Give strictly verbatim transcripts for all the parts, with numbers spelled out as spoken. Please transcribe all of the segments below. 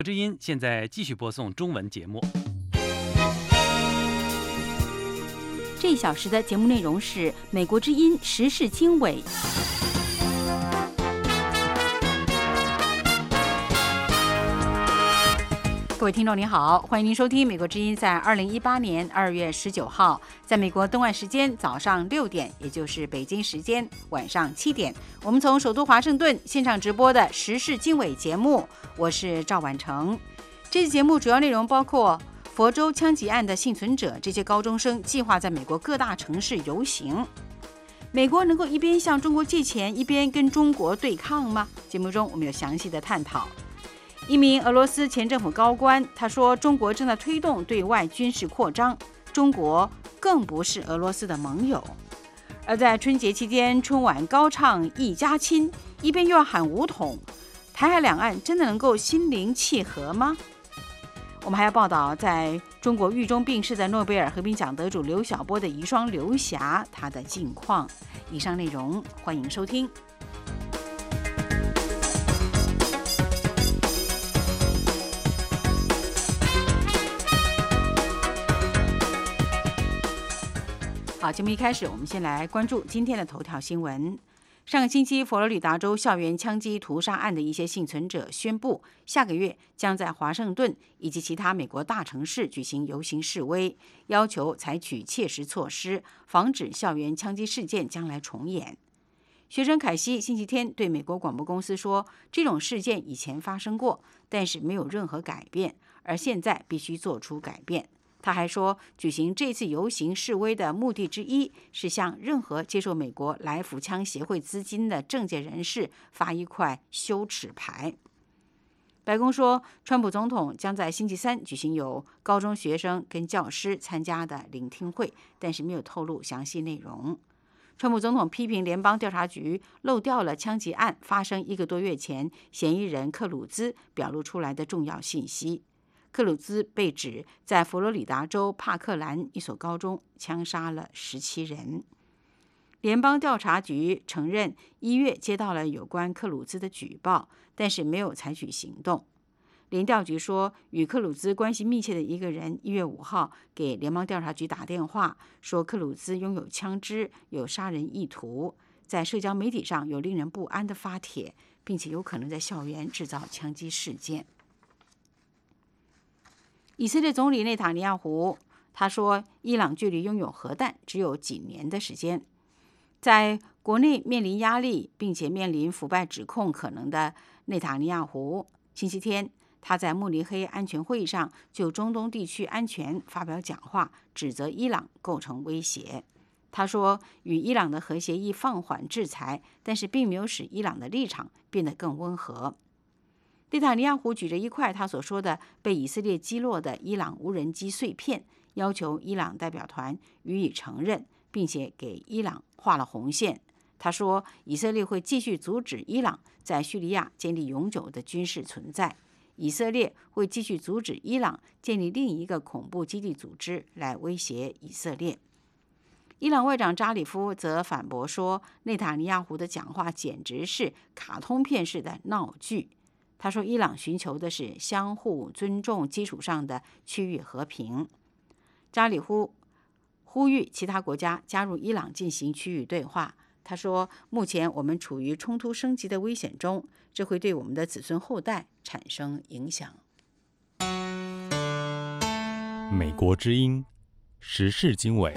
之音现在继续播送中文节目。 这一小时的节目内容是美国之音时事经纬。各位听众您好，欢迎您收听美国之音在二零一八年二月十九号在美国东岸时间早上六点，也就是北京时间晚上七点，我们从首都华盛顿线上直播的时事经纬节目，我是赵婉成。这期节目主要内容包括佛州枪击案的幸存者，这些高中生计划在美国各大城市游行。美国能够一边向中国借钱，一边跟中国对抗吗？节目中我们有详细的探讨。一名俄罗斯前政府高官他说，中国正在推动对外军事扩张，中国更不是俄罗斯的盟友。而在春节期间，春晚高唱一家亲，一边又要喊武统，台海两岸真的能够心灵契合吗？我们还要报道在中国狱中病逝的诺贝尔和平奖得主刘晓波的遗孀刘霞她的近况。以上内容欢迎收听。好，节目一开始，我们先来关注今天的头条新闻。上个星期，佛罗里达州校园枪击屠杀案的一些幸存者宣布，下个月将在华盛顿以及其他美国大城市举行游行示威，要求采取切实措施，防止校园枪击事件将来重演。学生凯西星期天对美国广播公司说，这种事件以前发生过，但是没有任何改变，而现在必须做出改变。他还说，举行这次游行示威的目的之一是向任何接受美国来福枪协会资金的政界人士发一块羞耻牌。白宫说，川普总统将在星期三举行有高中学生跟教师参加的聆听会，但是没有透露详细内容。川普总统批评联邦调查局漏掉了枪击案发生一个多月前嫌疑人克鲁兹表露出来的重要信息。克鲁兹被指在佛罗里达州帕克兰一所高中枪杀了十七人。联邦调查局承认一月接到了有关克鲁兹的举报，但是没有采取行动。联调局说，与克鲁兹关系密切的一个人一月五号给联邦调查局打电话，说克鲁兹拥有枪支，有杀人意图，在社交媒体上有令人不安的发帖，并且有可能在校园制造枪击事件。以色列总理内塔尼亚胡他说，伊朗距离拥有核弹只有几年的时间。在国内面临压力并且面临腐败指控可能的内塔尼亚胡，星期天他在慕尼黑安全会议上就中东地区安全发表讲话，指责伊朗构成威胁。他说，与伊朗的核协议放缓制裁，但是并没有使伊朗的立场变得更温和。内塔尼亚胡举着一块他所说的被以色列击落的伊朗无人机碎片，要求伊朗代表团予以承认，并且给伊朗画了红线。他说，以色列会继续阻止伊朗在叙利亚建立永久的军事存在，以色列会继续阻止伊朗建立另一个恐怖基地组织来威胁以色列。伊朗外长扎里夫则反驳说，内塔尼亚胡的讲话简直是卡通片式的闹剧。他说，伊朗寻求的是相互尊重基础上的区域和平。扎里夫呼吁其他国家加入伊朗进行区域对话。他说，目前我们处于冲突升级的危险中，这会对我们的子孙后代产生影响。 美国之音时事经纬。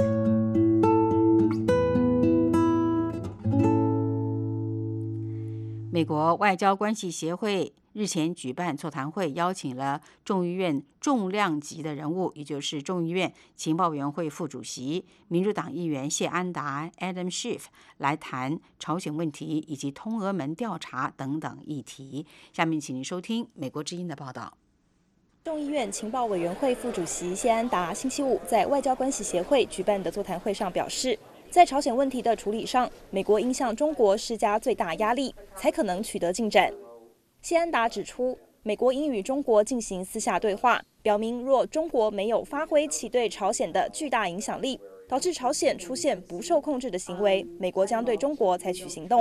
美国外交关系协会日前举办座谈会，邀请了众议院重量级的人物，也就是众议院情报委员会副主席、民主党议员谢安达 （Adam Schiff） 来谈朝鲜问题以及通俄门调查等等议题。下面请您收听美国之音的报道。 众议院情报委员会副主席谢安达星期五在外交关系协会举办的座谈会上表示，在朝鲜问题的处理上，美国应向中国施加最大压力，才可能取得进展。谢安达指出，美国应与中国进行私下对话，表明若中国没有发挥其对朝鲜的巨大影响力，导致朝鲜出现不受控制的行为，美国将对中国采取行动。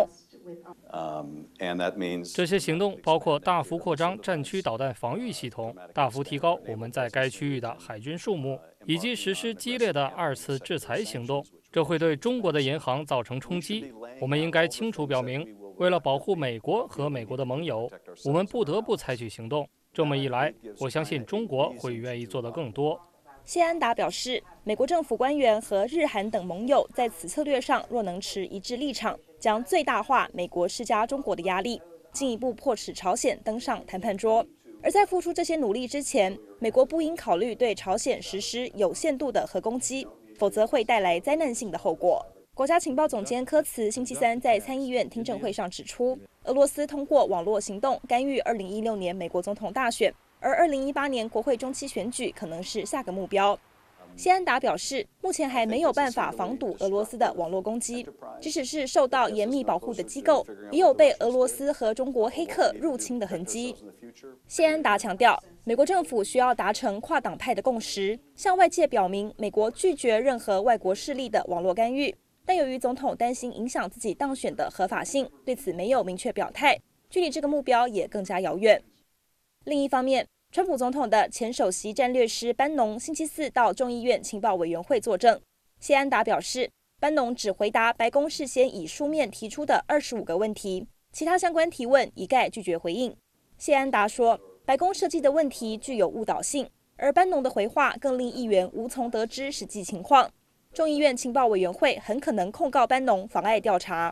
这些行动包括大幅扩张战区导弹防御系统，大幅提高我们在该区域的海军数目，以及实施激烈的二次制裁行动。这会对中国的银行造成冲击。我们应该清楚表明，为了保护美国和美国的盟友，我们不得不采取行动。这么一来，我相信中国会愿意做得更多。 谢安达表示，美国政府官员和日韩等盟友在此策略上若能持一致立场，将最大化美国施加中国的压力，进一步迫使朝鲜登上谈判桌。而在付出这些努力之前，美国不应考虑对朝鲜实施有限度的核攻击，否则会带来灾难性的后果。国家情报总监科茨星期三在参议院听证会上指出，俄罗斯通过网络行动干预二零一六年美国总统大选，而二零一八年国会中期选举可能是下个目标。谢安达表示，目前还没有办法防堵俄罗斯的网络攻击，即使是受到严密保护的机构，也有被俄罗斯和中国黑客入侵的痕迹。谢安达强调，美国政府需要达成跨党派的共识，向外界表明美国拒绝任何外国势力的网络干预。但由于总统担心影响自己当选的合法性，对此没有明确表态，距离这个目标也更加遥远。另一方面，川普总统的前首席战略师班农星期四到众议院情报委员会作证。谢安达表示，班农只回答白宫事先以书面提出的二十五个问题，其他相关提问一概拒绝回应。谢安达说，白宫设计的问题具有误导性，而班农的回话更令议员无从得知实际情况。众议院情报委员会很可能控告班农妨碍调查。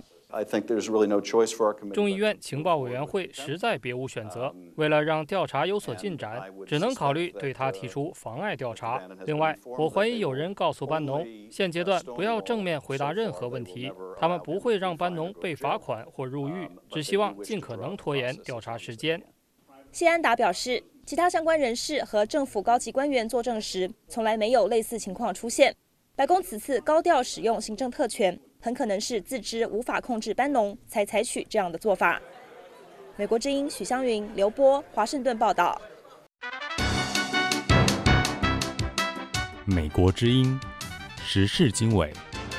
众议院情报委员会实在别无选择，为了让调查有所进展，只能考虑对他提出妨碍调查。另外，我怀疑有人告诉班农，现阶段不要正面回答任何问题，他们不会让班农被罚款或入狱，只希望尽可能拖延调查时间。 谢安达表示，其他相关人士和政府高级官员作证时，从来没有类似情况出现。白宫此次高调使用行政特权，很可能是自知无法控制班农，才采取这样的做法。美国之音许湘云、刘波，华盛顿报道。 美国之音时事经纬。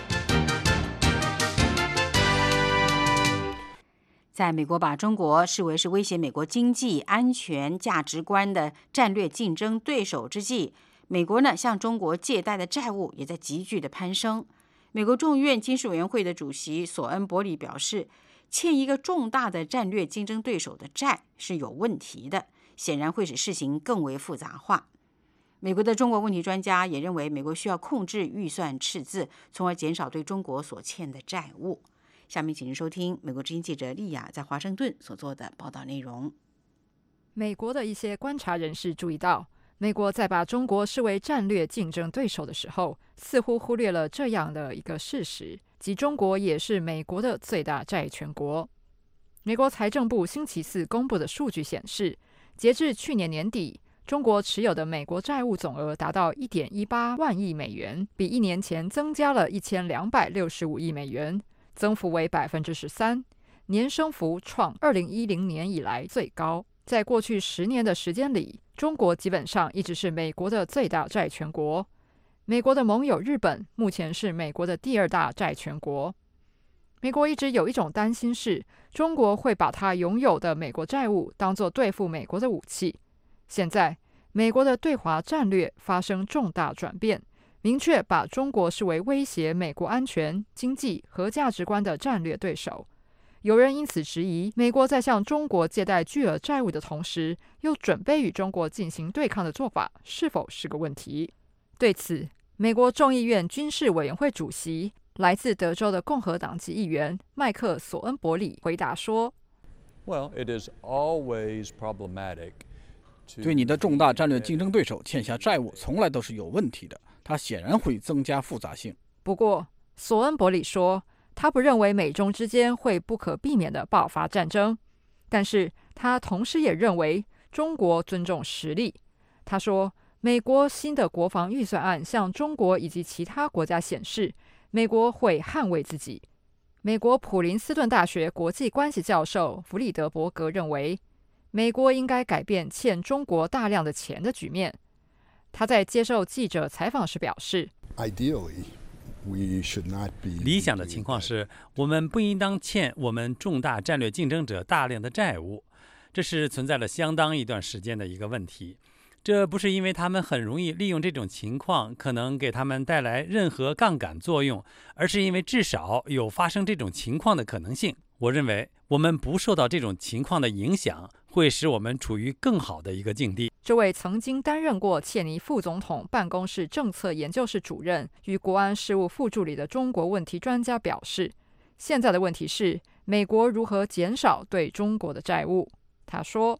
在美国把中国视为是威胁美国经济安全价值观的战略竞争对手之际，美国呢向中国借贷的债务也在急剧的攀升。美国众议院军事委员会的主席索恩伯里表示，欠一个重大的战略竞争对手的债是有问题的，显然会使事情更为复杂化。美国的中国问题专家也认为，美国需要控制预算赤字，从而减少对中国所欠的债务。下面请您收听美国之音记者丽雅在华盛顿所做的报道内容。 美国的一些观察人士注意到，美国在把中国视为战略竞争对手的时候，似乎忽略了这样的一个事实，即中国也是美国的最大债权国。美国财政部星期四公布的数据显示，截至去年年底，中国持有的美国债务总额达到 一点一八万亿美元，比一年前增加了一千两百六十五亿美元，增幅为 百分之十三， 年升幅创二零一零年以来最高。在过去十年的时间里，中国基本上一直是美国的最大债权国。美国的盟友日本目前是美国的第二大债权国。美国一直有一种担心是，中国会把它拥有的美国债务当作对付美国的武器。现在，美国的对华战略发生重大转变，明确把中国视为威胁美国安全、经济和价值观的战略对手。有人因此质疑，美国在向中国借贷巨额债务的同时，又准备与中国进行对抗的做法是否是个问题。对此，美国众议院军事委员会主席、来自德州的共和党籍议员麦克·索恩伯里回答说：“ 对你的重大战略竞争对手欠下债务，从来都是有问题的，它显然会增加复杂性。” 不过，索恩伯里说，他不认为美中之间会不可避免地爆发战争，但是他同时也认为中国尊重实力。他说，美国新的国防预算案向中国以及其他国家显示，美国会捍卫自己。美国普林斯顿大学国际关系教授弗里德伯格认为，美国应该改变欠中国大量的钱的局面。他在接受记者采访时表示， Ideally, 理想的情况是，我们不应当欠我们重大战略竞争者大量的债务，这是存在了相当一段时间的一个问题。这不是因为他们很容易利用这种情况，可能给他们带来任何杠杆作用，而是因为至少有发生这种情况的可能性。我认为我们不受到这种情况的影响，会使我们处于更好的一个境地。 这位曾经担任过切尼副总统办公室政策研究室主任与国安事务副助理的中国问题专家表示，现在的问题是美国如何减少对中国的债务。他说，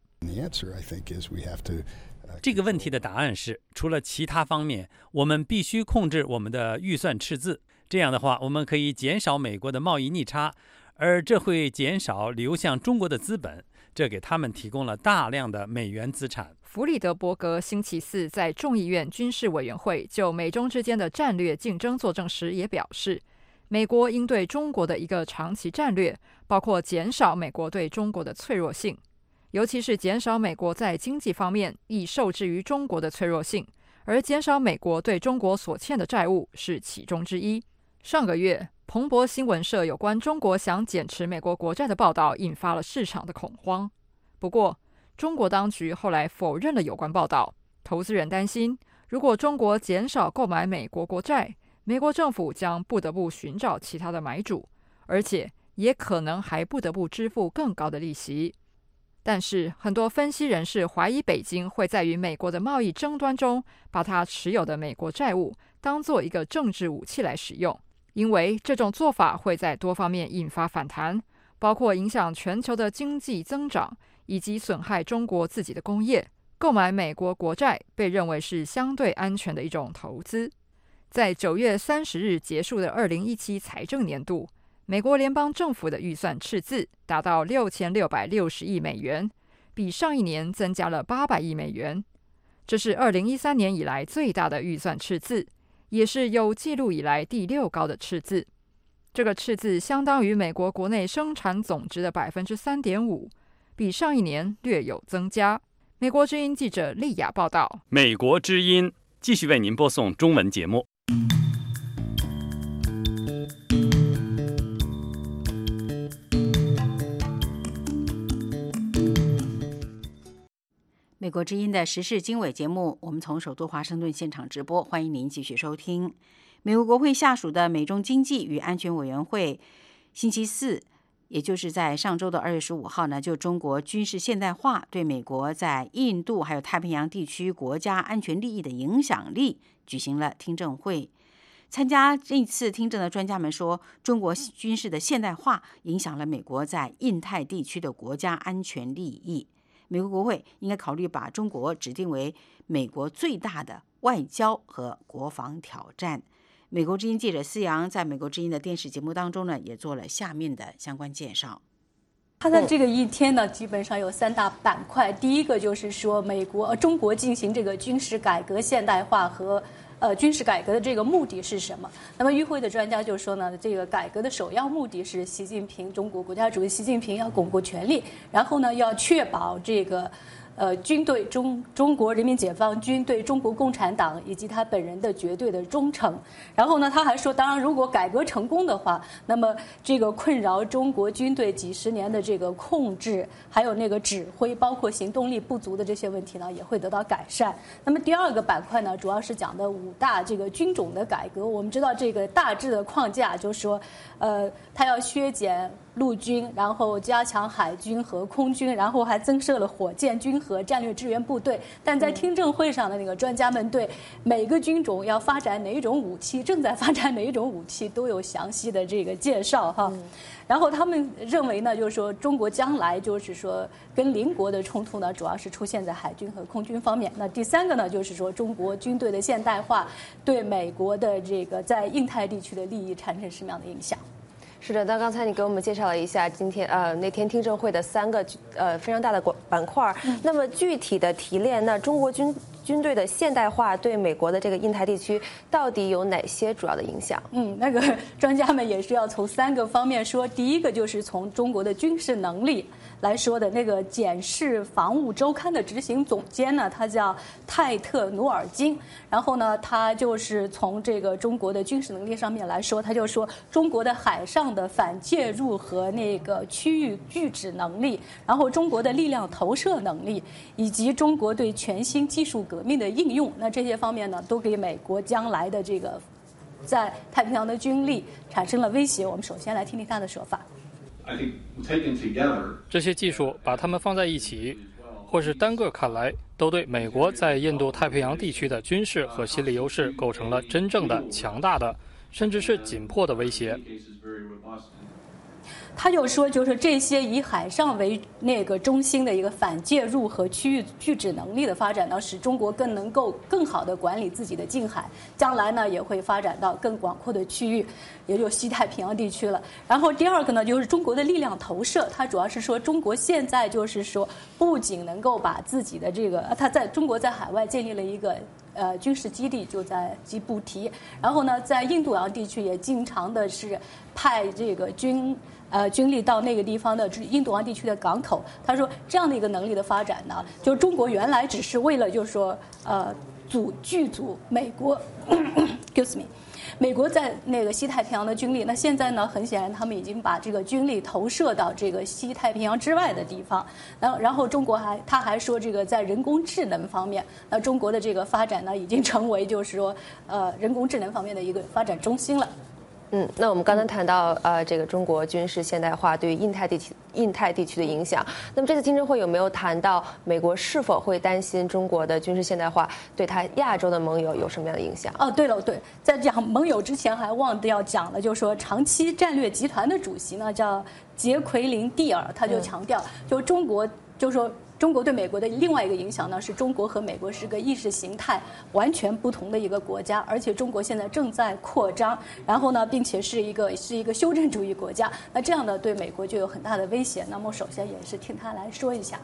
这个问题的答案是，除了其他方面，我们必须控制我们的预算赤字。这样的话，我们可以减少美国的贸易逆差，而这会减少流向中国的资本，这给他们提供了大量的美元资产。 弗里德伯格星期四在众议院军事委员会就美中之间的战略竞争作证时也表示，美国应对中国的一个长期战略，包括减少美国对中国的脆弱性，尤其是减少美国在经济方面易受制于中国的脆弱性，而减少美国对中国所欠的债务是其中之一。上个月，彭博新闻社有关中国想减持美国国债的报道引发了市场的恐慌。不过，中国当局后来否认了有关报道。投资人担心，如果中国减少购买美国国债，美国政府将不得不寻找其他的买主，而且也可能还不得不支付更高的利息。但是，很多分析人士怀疑北京会在与美国的贸易争端中，把它持有的美国债务当作一个政治武器来使用，因为这种做法会在多方面引发反弹，包括影响全球的经济增长，以及损害中国自己的工业。购买美国国债被认为是相对安全的一种投资。在九月三十日结束的二零一七财政年度，美国联邦政府的预算赤字达到六千六百六十亿美元，比上一年增加了八百亿美元。这是二零一三年以来最大的预算赤字，也是有记录以来第六高的赤字。这个赤字相当于美国国内生产总值的 百分之三点五， 比上一年略有增加。美国之音记者丽雅报道。 美国之音继续为您播送中文节目。 美国之音的时事经纬节目，我们从首都华盛顿现场直播，欢迎您继续收听。美国国会下属的美中经济与安全委员会星期四，也就是在上周的二月十五号呢，就中国军事现代化对美国在印度还有太平洋地区国家安全利益的影响力举行了听证会。参加这次听证的专家们说，中国军事的现代化影响了美国在印太地区的国家安全利益。美国国会应该考虑把中国指定为美国最大的外交和国防挑战。美国之音记者思阳在美国之音的电视节目当中呢，也做了下面的相关介绍。 它的这个一天呢，基本上有三大板块。第一个就是说，美国、呃、中国进行这个军事改革现代化和呃军事改革的这个目的是什么？那么与会的专家就说呢，这个改革的首要目的是习近平，中国国家主席习近平要巩固权力，然后呢要确保这个。呃，军对中中国人民解放军对中国共产党以及他本人的绝对的忠诚。然后呢，他还说，当然，如果改革成功的话，那么这个困扰中国军队几十年的这个控制，还有那个指挥，包括行动力不足的这些问题呢，也会得到改善。那么第二个板块呢，主要是讲的五大这个军种的改革。我们知道这个大致的框架就是说，呃，他要削减陆军，然后加强海军和空军，然后还增设了火箭军和战略支援部队。但在听证会上的那个专家们对每个军种要发展哪一种武器，正在发展哪一种武器都有详细的这个介绍哈。嗯、然后他们认为呢，就是说中国将来就是说跟邻国的冲突呢，主要是出现在海军和空军方面。那第三个呢，就是说中国军队的现代化对美国的这个在印太地区的利益产生什么样的影响？ 是的，那刚才你给我们介绍了一下今天呃那天听证会的三个呃非常大的板块。嗯、那么具体的提炼，那中国军军队的现代化对美国的这个印太地区到底有哪些主要的影响？ 嗯，那个专家们也是要从三个方面说。第一个就是从中国的军事能力来说的那个检视防务周刊的执行总监呢，他叫泰特努尔金。然后呢，他就是从这个中国的军事能力上面来说，他就说中国的海上的反介入和那个区域拒止能力，然后中国的力量投射能力，以及中国对全新技术革命的应用，那这些方面呢，都给美国将来的这个在太平洋的军力产生了威胁。我们首先来听听他的说法。 这些技术把它们放在一起，或是单个看来，都对美国在印度太平洋地区的军事和心理优势构成了真正的强大的，甚至是紧迫的威胁。 他就说，就是这些以海上为那个中心的一个反介入和区域拒止能力的发展呢，使中国更能够更好地管理自己的近海，将来呢也会发展到更广阔的区域，也就是西太平洋地区了。然后第二个呢，就是中国的力量投射，它主要是说中国现在就是说不仅能够把自己的这个，它在中国在海外建立了一个呃军事基地，就在吉布提，然后呢在印度洋地区也经常的是派这个军。呃，军力到那个地方的印度洋地区的港口，他说这样的一个能力的发展呢，就中国原来只是为了就是说呃阻拒阻美国，excuse me， 美国在那个西太平洋的军力，那现在呢，很显然他们已经把这个军力投射到这个西太平洋之外的地方，然后然后中国还他还说这个在人工智能方面，那中国的这个发展呢，已经成为就是说呃人工智能方面的一个发展中心了。 嗯，那我们刚才谈到呃，这个中国军事现代化对于印太地区印太地区的影响。那么这次听证会有没有谈到美国是否会担心中国的军事现代化对它亚洲的盟友有什么样的影响？ 哦，对了，对，在讲盟友之前还忘掉讲了，就是说长期战略集团的主席呢叫杰奎琳·蒂尔，他就强调，就中国就说。中国对美国的另外一个影响呢，是中国和美国是个意识形态完全不同的一个国家，而且中国现在正在扩张，然后呢，并且是一个是一个修正主义国家，那这样呢，对美国就有很大的威胁。那么首先也是听他来说一下。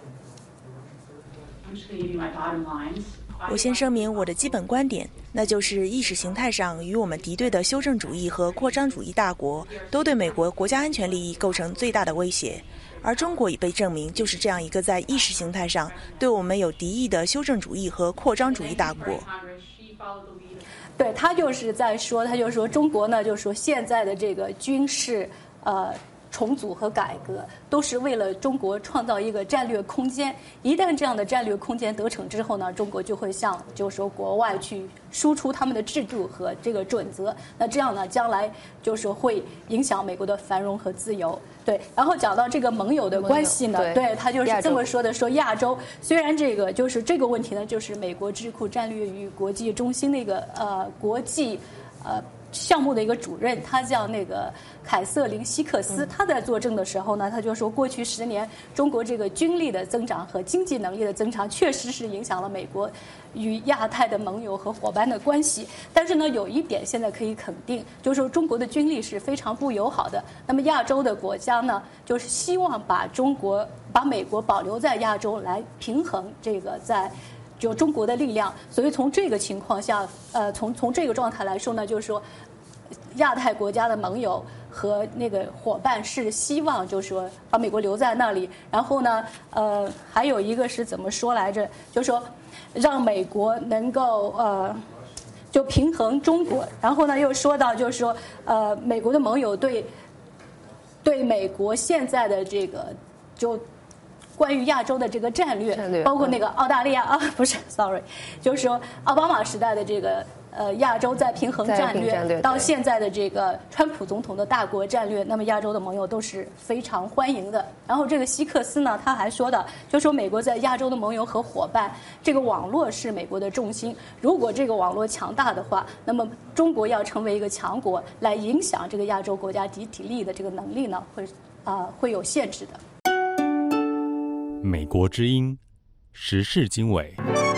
我先声明我的基本观点，那就是意识形态上与我们敌对的修正主义和扩张主义大国都对美国国家安全利益构成最大的威胁。而中国已被证明就是这样一个在意识形态上对我们有敌意的修正主义和扩张主义大国。 对，他就是在说，他就说中国呢，就是说现在的这个军事呃重组和改革，都是为了中国创造一个战略空间。一旦这样的战略空间得逞之后呢，中国就会向就是说国外去输出他们的制度和这个准则。那这样呢，将来就是说会影响美国的繁荣和自由。对，然后讲到这个盟友的关系呢，对, 对他就是这么说的，说亚洲虽然这个就是这个问题呢，就是美国智库战略与国际中心的一个呃国际呃。项目的一个主任，他叫那个凯瑟琳·希克斯。他在作证的时候呢，他就说，过去十年中国这个军力的增长和经济能力的增长，确实是影响了美国与亚太的盟友和伙伴的关系。但是呢，有一点现在可以肯定，就是说中国的军力是非常不友好的。那么亚洲的国家呢，就是希望把中国、把美国保留在亚洲，来平衡这个在。就中国的力量，所以从这个情况下，呃，从从这个状态来说呢，就是说，亚太国家的盟友和那个伙伴是希望，就是说把美国留在那里，然后呢，呃，还有一个是怎么说来着？就是说，让美国能够呃，就平衡中国，然后呢，又说到就是说，呃，美国的盟友对对美国现在的这个就。关于亚洲的这个战略， 战略包括那个澳大利亚、嗯、啊，不是 ，sorry， 就是说奥巴马时代的这个呃亚洲再平衡战略， 战略到现在的这个川普总统的大国战略，那么亚洲的盟友都是非常欢迎的。然后这个希克斯呢，他还说到，就说美国在亚洲的盟友和伙伴，这个网络是美国的重心。如果这个网络强大的话，那么中国要成为一个强国，来影响这个亚洲国家集体利益的这个能力呢，会啊、呃、会有限制的。 美国之音时事经纬。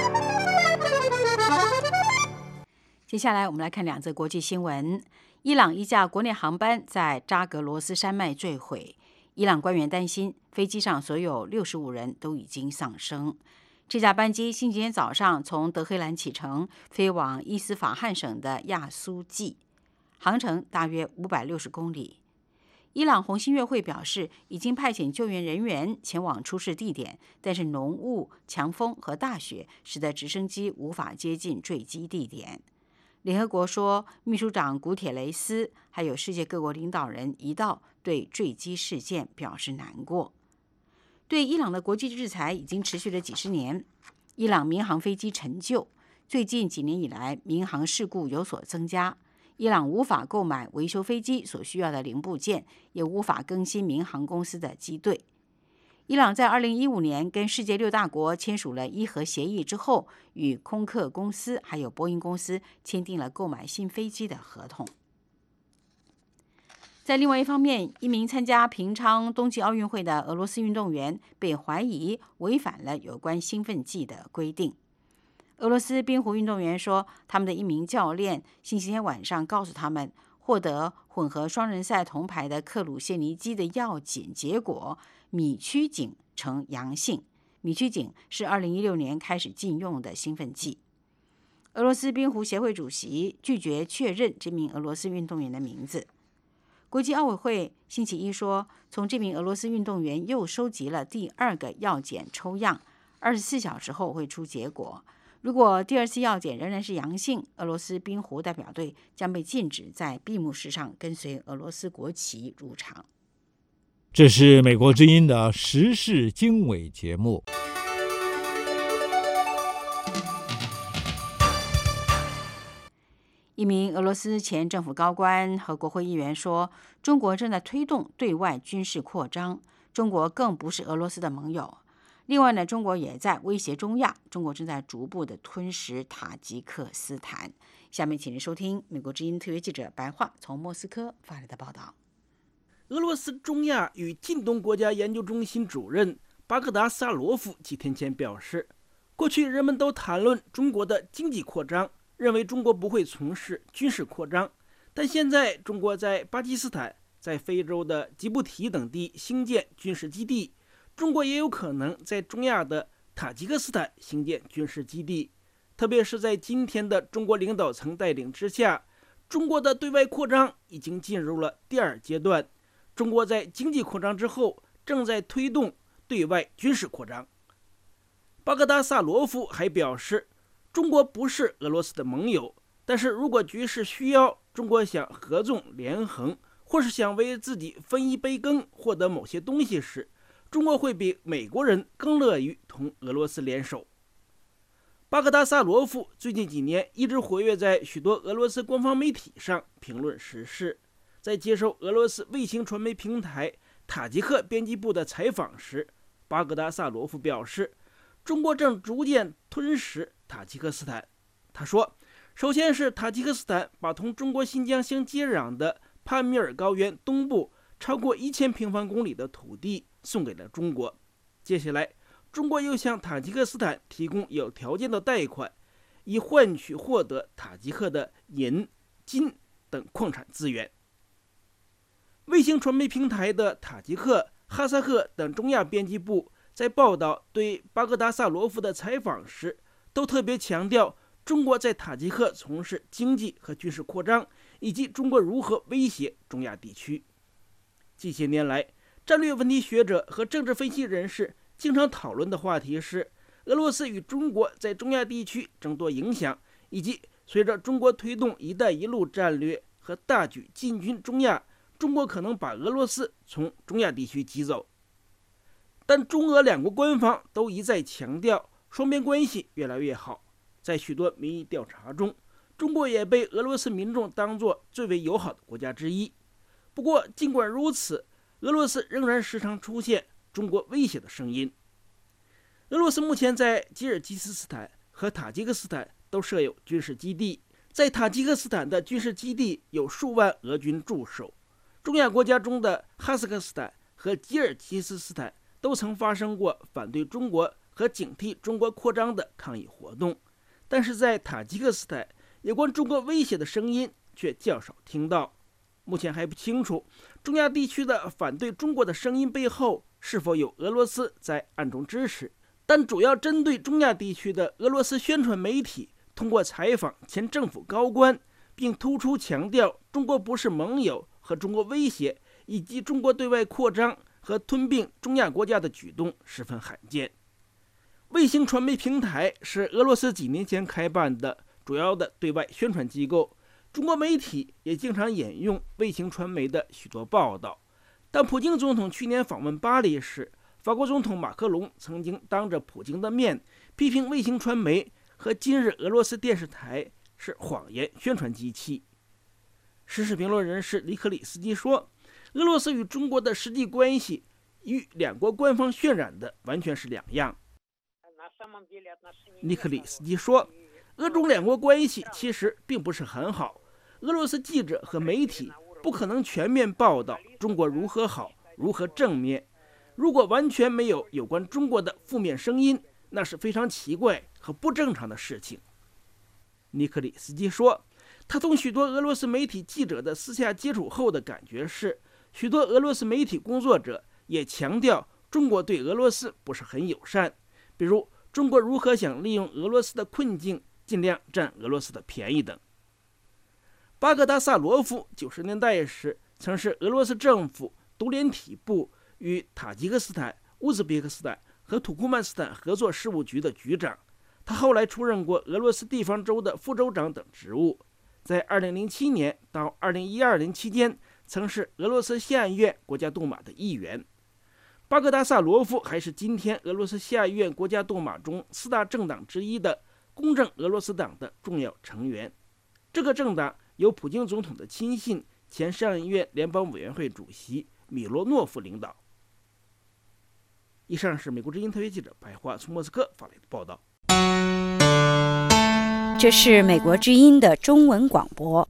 接下来我们来看两则国际新闻。伊朗一架国内航班在扎格罗斯山脉坠毁，伊朗官员担心飞机上所有六十五人都已经丧生。这架班机星期天早上从德黑兰启程，飞往伊斯法罕省的亚苏季，航程大约五百六十公里。 伊朗红新月会表示，已经派遣救援人员前往出事地点，但是浓雾、强风和大雪使得直升机无法接近坠机地点。联合国说，秘书长古铁雷斯还有世界各国领导人一道对坠机事件表示难过。对伊朗的国际制裁已经持续了几十年，伊朗民航飞机陈旧，最近几年以来民航事故有所增加。伊朗无法购买维修飞机所需要的零部件，也无法更新民航公司的机队。伊朗在二零一五年跟世界六大国签署了伊核协议之后，与空客公司还有波音公司签订了购买新飞机的合同。在另外一方面，一名参加平昌冬季奥运会的俄罗斯运动员被怀疑违反了有关兴奋剂的规定。俄罗斯冰壶运动员说，他们的一名教练星期天晚上告诉他们，获得混合双人赛铜牌的克鲁谢尼基的药检结果米曲卺呈阳性。米曲卺是二零一六年开始禁用的兴奋剂。俄罗斯冰壶协会主席拒绝确认这名俄罗斯运动员的名字。国际奥委会星期一说，从这名俄罗斯运动员又收集了第二个药检抽样，二十四小时后会出结果。如果第二次药检仍然是阳性，俄罗斯冰壶代表队将被禁止在闭幕式上跟随俄罗斯国旗入场。 这是美国之音的时事经纬节目。 一名俄罗斯前政府高官和国会议员说，中国正在推动对外军事扩张，中国更不是俄罗斯的盟友。另外呢，中国也在威胁中亚，中国正在逐步的吞噬塔吉克斯坦。下面请您收听美国之音特约记者白桦从莫斯科发来的报道。 俄罗斯中亚与近东国家研究中心主任巴格达萨罗夫几天前表示，过去人们都谈论中国的经济扩张，认为中国不会从事军事扩张，但现在中国在巴基斯坦、在非洲的吉布提等地兴建军事基地，中国也有可能在中亚的塔吉克斯坦兴建军事基地。特别是在今天的中国领导层带领之下，中国的对外扩张已经进入了第二阶段。中国在经济扩张之后，正在推动对外军事扩张。巴格达萨罗夫还表示，中国不是俄罗斯的盟友，但是如果局势需要，中国想合纵连横，或是想为自己分一杯羹，获得某些东西时，中国会比美国人更乐于同俄罗斯联手。巴格达萨罗夫最近几年一直活跃在许多俄罗斯官方媒体上评论时事。在接受俄罗斯卫星传媒平台塔吉克编辑部的采访时，巴格达萨罗夫表示，中国正逐渐吞噬塔吉克斯坦。他说，首先是塔吉克斯坦把同中国新疆相接壤的帕米尔高原东部超过一千平方公里的土地送给了中国，接下来中国又向塔吉克斯坦提供有条件的贷款，以换取获得塔吉克的银、金等矿产资源。卫星传媒平台的塔吉克、哈萨克等中亚编辑部在报道对巴格达萨罗夫的采访时，都特别强调中国在塔吉克从事经济和军事扩张，以及中国如何威胁中亚地区。近些年来，战略问题学者和政治分析人士经常讨论的话题是，俄罗斯与中国在中亚地区争夺影响，以及随着中国推动“一带一路”战略和大举进军中亚，中国可能把俄罗斯从中亚地区挤走。但中俄两国官方都一再强调双边关系越来越好。在许多民意调查中，中国也被俄罗斯民众当作最为友好的国家之一。不过尽管如此，俄罗斯仍然时常出现中国威胁的声音。俄罗斯目前在吉尔吉斯斯坦和塔吉克斯坦都设有军事基地，在塔吉克斯坦的军事基地有数万俄军驻守。中亚国家中的哈萨克斯坦和吉尔吉斯斯坦都曾发生过反对中国和警惕中国扩张的抗议活动，但是在塔吉克斯坦，有关中国威胁的声音却较少听到。目前还不清楚中亚地区的反对中国的声音背后是否有俄罗斯在暗中支持，但主要针对中亚地区的俄罗斯宣传媒体通过采访前政府高官，并突出强调中国不是盟友和中国威胁， 以及中国对外扩张和吞并中亚国家的举动十分罕见。卫星传媒平台是俄罗斯几年前开办的主要的对外宣传机构，中国媒体也经常引用卫星传媒的许多报道。当普京总统去年访问巴黎时，法国总统马克龙曾经当着普京的面批评卫星传媒和今日俄罗斯电视台是谎言宣传机器。时事评论人士尼克里斯基说，俄罗斯与中国的实际关系与两国官方渲染的完全是两样。尼克里斯基说，俄中两国关系其实并不是很好，俄罗斯记者和媒体不可能全面报道中国如何好，如何正面。如果完全没有有关中国的负面声音，那是非常奇怪和不正常的事情。尼克里斯基说，他同许多俄罗斯媒体记者的私下接触后的感觉是，许多俄罗斯媒体工作者也强调中国对俄罗斯不是很友善，比如中国如何想利用俄罗斯的困境，尽量占俄罗斯的便宜等。巴格达萨罗夫九十年代时曾是俄罗斯政府独联体部与塔吉克斯坦、乌兹别克斯坦和土库曼斯坦合作事务局的局长，他后来出任过俄罗斯地方州的副州长等职务。在二零零七年到二零一二年期间，曾是俄罗斯下议院国家杜马的议员。巴格达萨罗夫还是今天俄罗斯下议院国家杜马中四大政党之一的公正俄罗斯党的重要成员。这个政党由普京总统的亲信、前上议院联邦委员会主席米罗诺夫领导。以上是美国之音特约记者白桦从莫斯科发来的报道。 这是美国之音的中文广播。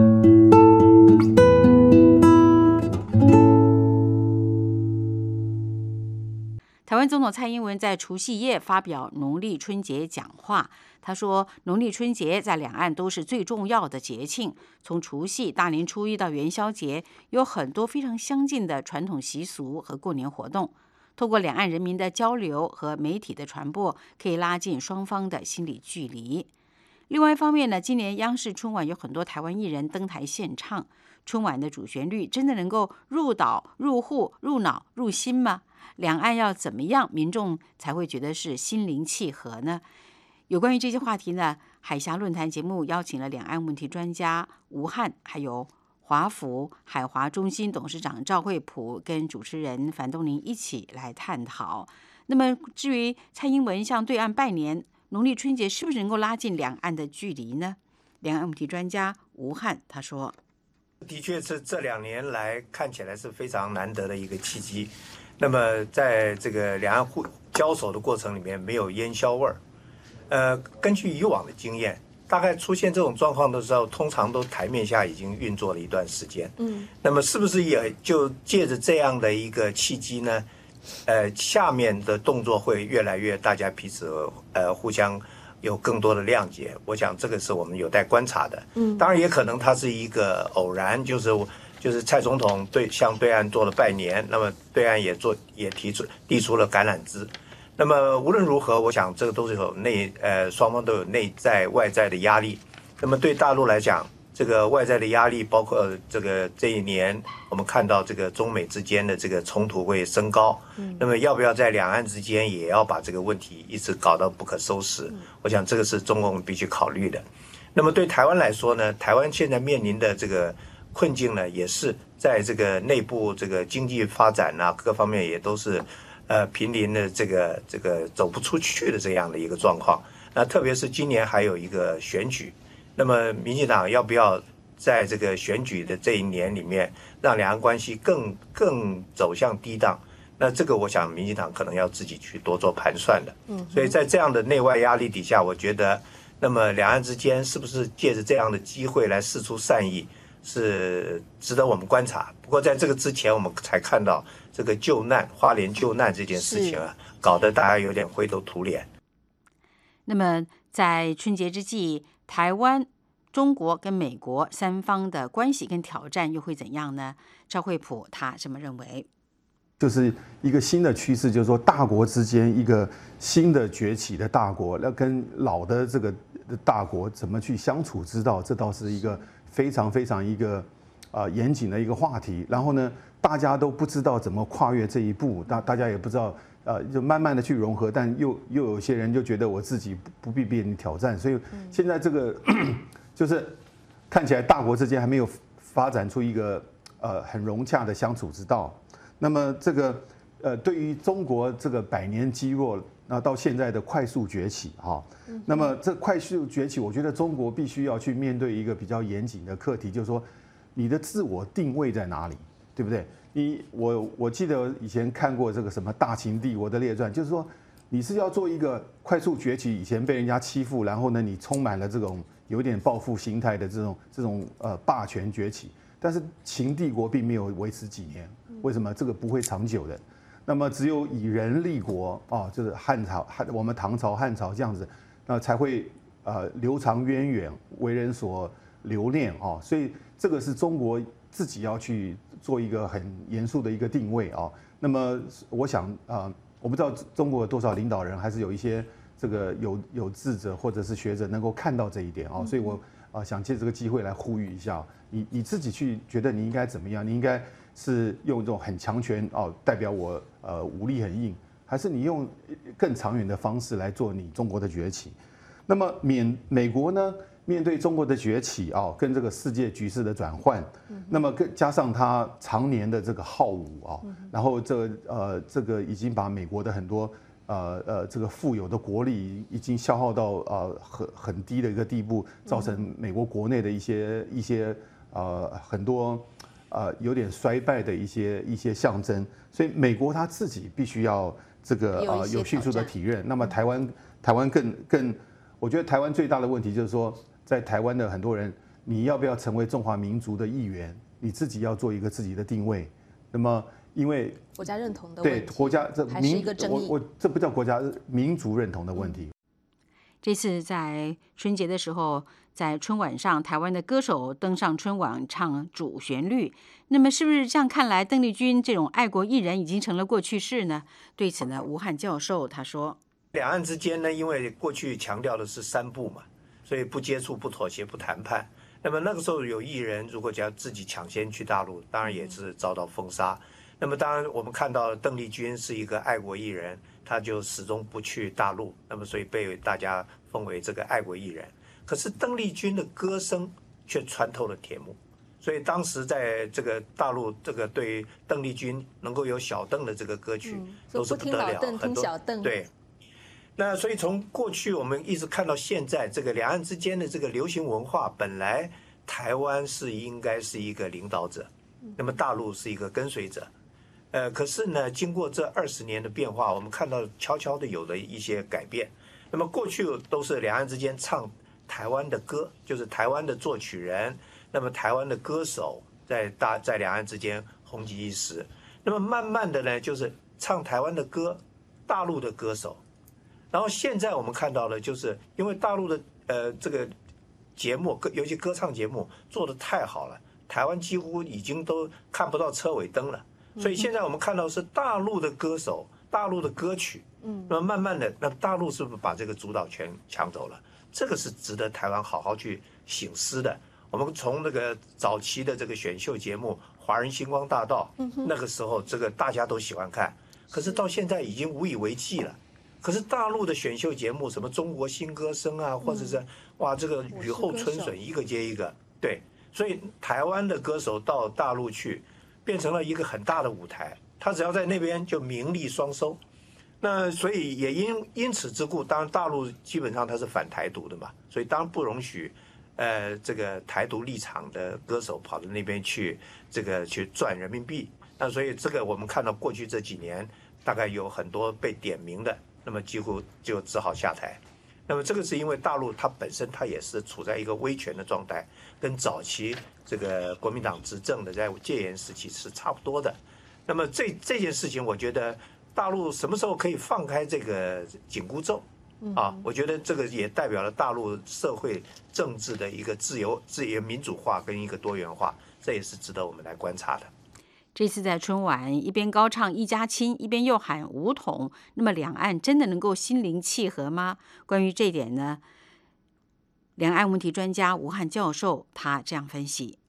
台湾总统蔡英文在除夕夜发表农历春节讲话，他说，农历春节在两岸都是最重要的节庆，从除夕、大年初一到元宵节，有很多非常相近的传统习俗和过年活动。透过两岸人民的交流和媒体的传播，可以拉近双方的心理距离。另外一方面呢，今年央视春晚有很多台湾艺人登台献唱，春晚的主旋律真的能够入岛、入户、入脑、入心吗？两岸要怎么样，民众才会觉得是心灵契合呢？有关于这些话题呢，海峡论坛节目邀请了两岸问题专家吴汉，还有华府海华中心董事长赵惠普跟主持人樊东林一起来探讨。那么至于蔡英文向对岸拜年，农历春节是不是能够拉近两岸的距离呢？两岸问题专家吴汉他说， 的确是这两年来看起来是非常难得的一个契机。那么在这个两岸互交手的过程里面，没有烟硝味儿。呃，根据以往的经验，大概出现这种状况的时候，通常都台面下已经运作了一段时间。嗯，那么是不是也就借着这样的一个契机呢？呃，下面的动作会越来越大家彼此呃互相有更多的谅解。我想这个是我们有待观察的。嗯，当然也可能它是一个偶然，就是就是蔡总统对向对岸做了拜年，那么对岸也做也提出递出了橄榄枝。那么无论如何，我想这个都是有内呃双方都有内在外在的压力。那么对大陆来讲，这个外在的压力包括这个这一年我们看到这个中美之间的这个冲突会升高。嗯，那么要不要在两岸之间也要把这个问题一直搞到不可收拾？嗯，我想这个是中共必须考虑的。那么对台湾来说呢，台湾现在面临的这个困境呢，也是在这个内部这个经济发展啊各方面也都是。呃，濒临的这个这个走不出去的这样的一个状况，那特别是今年还有一个选举，那么民进党要不要在这个选举的这一年里面，让两岸关系更更走向低档？那这个我想民进党可能要自己去多做盘算的。嗯，所以在这样的内外压力底下，我觉得，那么两岸之间是不是借着这样的机会来释出善意，是值得我们观察。不过在这个之前，我们才看到。这个救难花莲救难这件事情啊，搞得大家有点灰头土脸。 那么在春节之际，台湾、中国跟美国三方的关系跟挑战又会怎样呢？赵惠普他这么认为， 就是一个新的趋势，就是说大国之间一个新的崛起的大国，要跟老的这个大国怎么去相处之道，这倒是一个非常非常一个呃严谨的一个话题，然后呢，大家都不知道怎么跨越这一步，大大家也不知道，呃，就慢慢的去融合，但又又有些人就觉得我自己不不必被你挑战，所以现在这个就是看起来大国之间还没有发展出一个呃很融洽的相处之道。那么这个呃对于中国这个百年积弱，那到现在的快速崛起哈，那么这快速崛起，我觉得中国必须要去面对一个比较严谨的课题，就是说你的自我定位在哪里，对不对？你我我记得以前看过这个什么《大秦帝国的列传》，就是说你是要做一个快速崛起，以前被人家欺负，然后呢你充满了这种有点报复心态的这种这种呃霸权崛起，但是秦帝国并没有维持几年，为什么？这个不会长久的。那么只有以人立国啊，就是汉朝、汉我们唐朝、汉朝这样子，那才会呃流长渊远，为人所留恋啊。所以这个是中国自己要去做一个很严肃的一个定位啊。那么我想啊、呃，我不知道中国有多少领导人，还是有一些这个有有智者或者是学者能够看到这一点啊。所以我啊、呃、想借这个机会来呼吁一下，你你自己去觉得你应该怎么样？你应该是用这种很强权哦，代表我呃武力很硬，还是你用更长远的方式来做你中国的崛起？那么缅美国呢，面对中国的崛起啊、哦，跟这个世界局势的转换，那么更加上它常年的这个好武啊、哦，然后这个呃这个已经把美国的很多呃呃这个富有的国力已经消耗到呃很很低的一个地步，造成美国国内的一些一些呃很多。呃，有点衰败的一些一些象征，所以美国他自己必须要这个呃有迅速的体认。那么台湾台湾更更，我觉得台湾最大的问题就是说，在台湾的很多人，你要不要成为中华民族的一员？你自己要做一个自己的定位。那么因为国家认同的对国家这还是一个争议， 我我这不叫国家民族认同的问题。 这次在春节的时候，在春晚上，台湾的歌手登上春晚唱主旋律。那么，是不是这样看来，邓丽君这种爱国艺人已经成了过去式呢？对此呢，吴汉教授他说： 两岸之间呢，因为过去强调的是三不嘛，所以不接触、不妥协、不谈判。那么那个时候有艺人，如果只要自己抢先去大陆，当然也是遭到封杀。那么当然，我们看到邓丽君是一个爱国艺人，她就始终不去大陆，那么所以被大家封为这个爱国艺人。可是邓丽君的歌声却穿透了铁幕，所以当时在这个大陆，这个对邓丽君能够有小邓的这个歌曲、嗯、都是不得了，很多对。那所以从过去我们一直看到现在，这个两岸之间的这个流行文化，本来台湾是应该是一个领导者，那么大陆是一个跟随者。呃，可是呢，经过这二十年的变化，我们看到悄悄的有了一些改变。那么过去都是两岸之间唱台湾的歌，就是台湾的作曲人，那么台湾的歌手在大在两岸之间红极一时。那么慢慢的呢，就是唱台湾的歌，大陆的歌手。然后现在我们看到了，就是因为大陆的呃这个节目，尤其歌唱节目做得太好了，台湾几乎已经都看不到车尾灯了。所以现在我们看到是大陆的歌手、大陆的歌曲，嗯，那么慢慢的，那大陆是不是把这个主导权抢走了？这个是值得台湾好好去省思的。我们从那个早期的这个选秀节目《华人星光大道》，那个时候这个大家都喜欢看，可是到现在已经无以为继了。可是大陆的选秀节目，什么中国新歌声啊，或者是哇这个雨后春笋一个接一个，对，所以台湾的歌手到大陆去。变成了一个很大的舞台，他只要在那边就名利双收。那所以也因因此之故，当然大陆基本上他是反台独的嘛，所以当然不容许，呃，这个台独立场的歌手跑到那边去，这个去赚人民币。那所以这个我们看到过去这几年，大概有很多被点名的，那么几乎就只好下台。那么这个是因为大陆它本身它也是处在一个威权的状态，跟早期这个国民党执政的在戒严时期是差不多的。那么这这件事情，我觉得大陆什么时候可以放开这个紧箍咒啊？我觉得这个也代表了大陆社会政治的一个自由、自由民主化跟一个多元化，这也是值得我们来观察的。 这次在春晚一边高唱一家亲，一边又喊武统，那么两岸真的能够心灵契合吗？关于这一点呢，两岸问题专家吴汉教授他这样分析：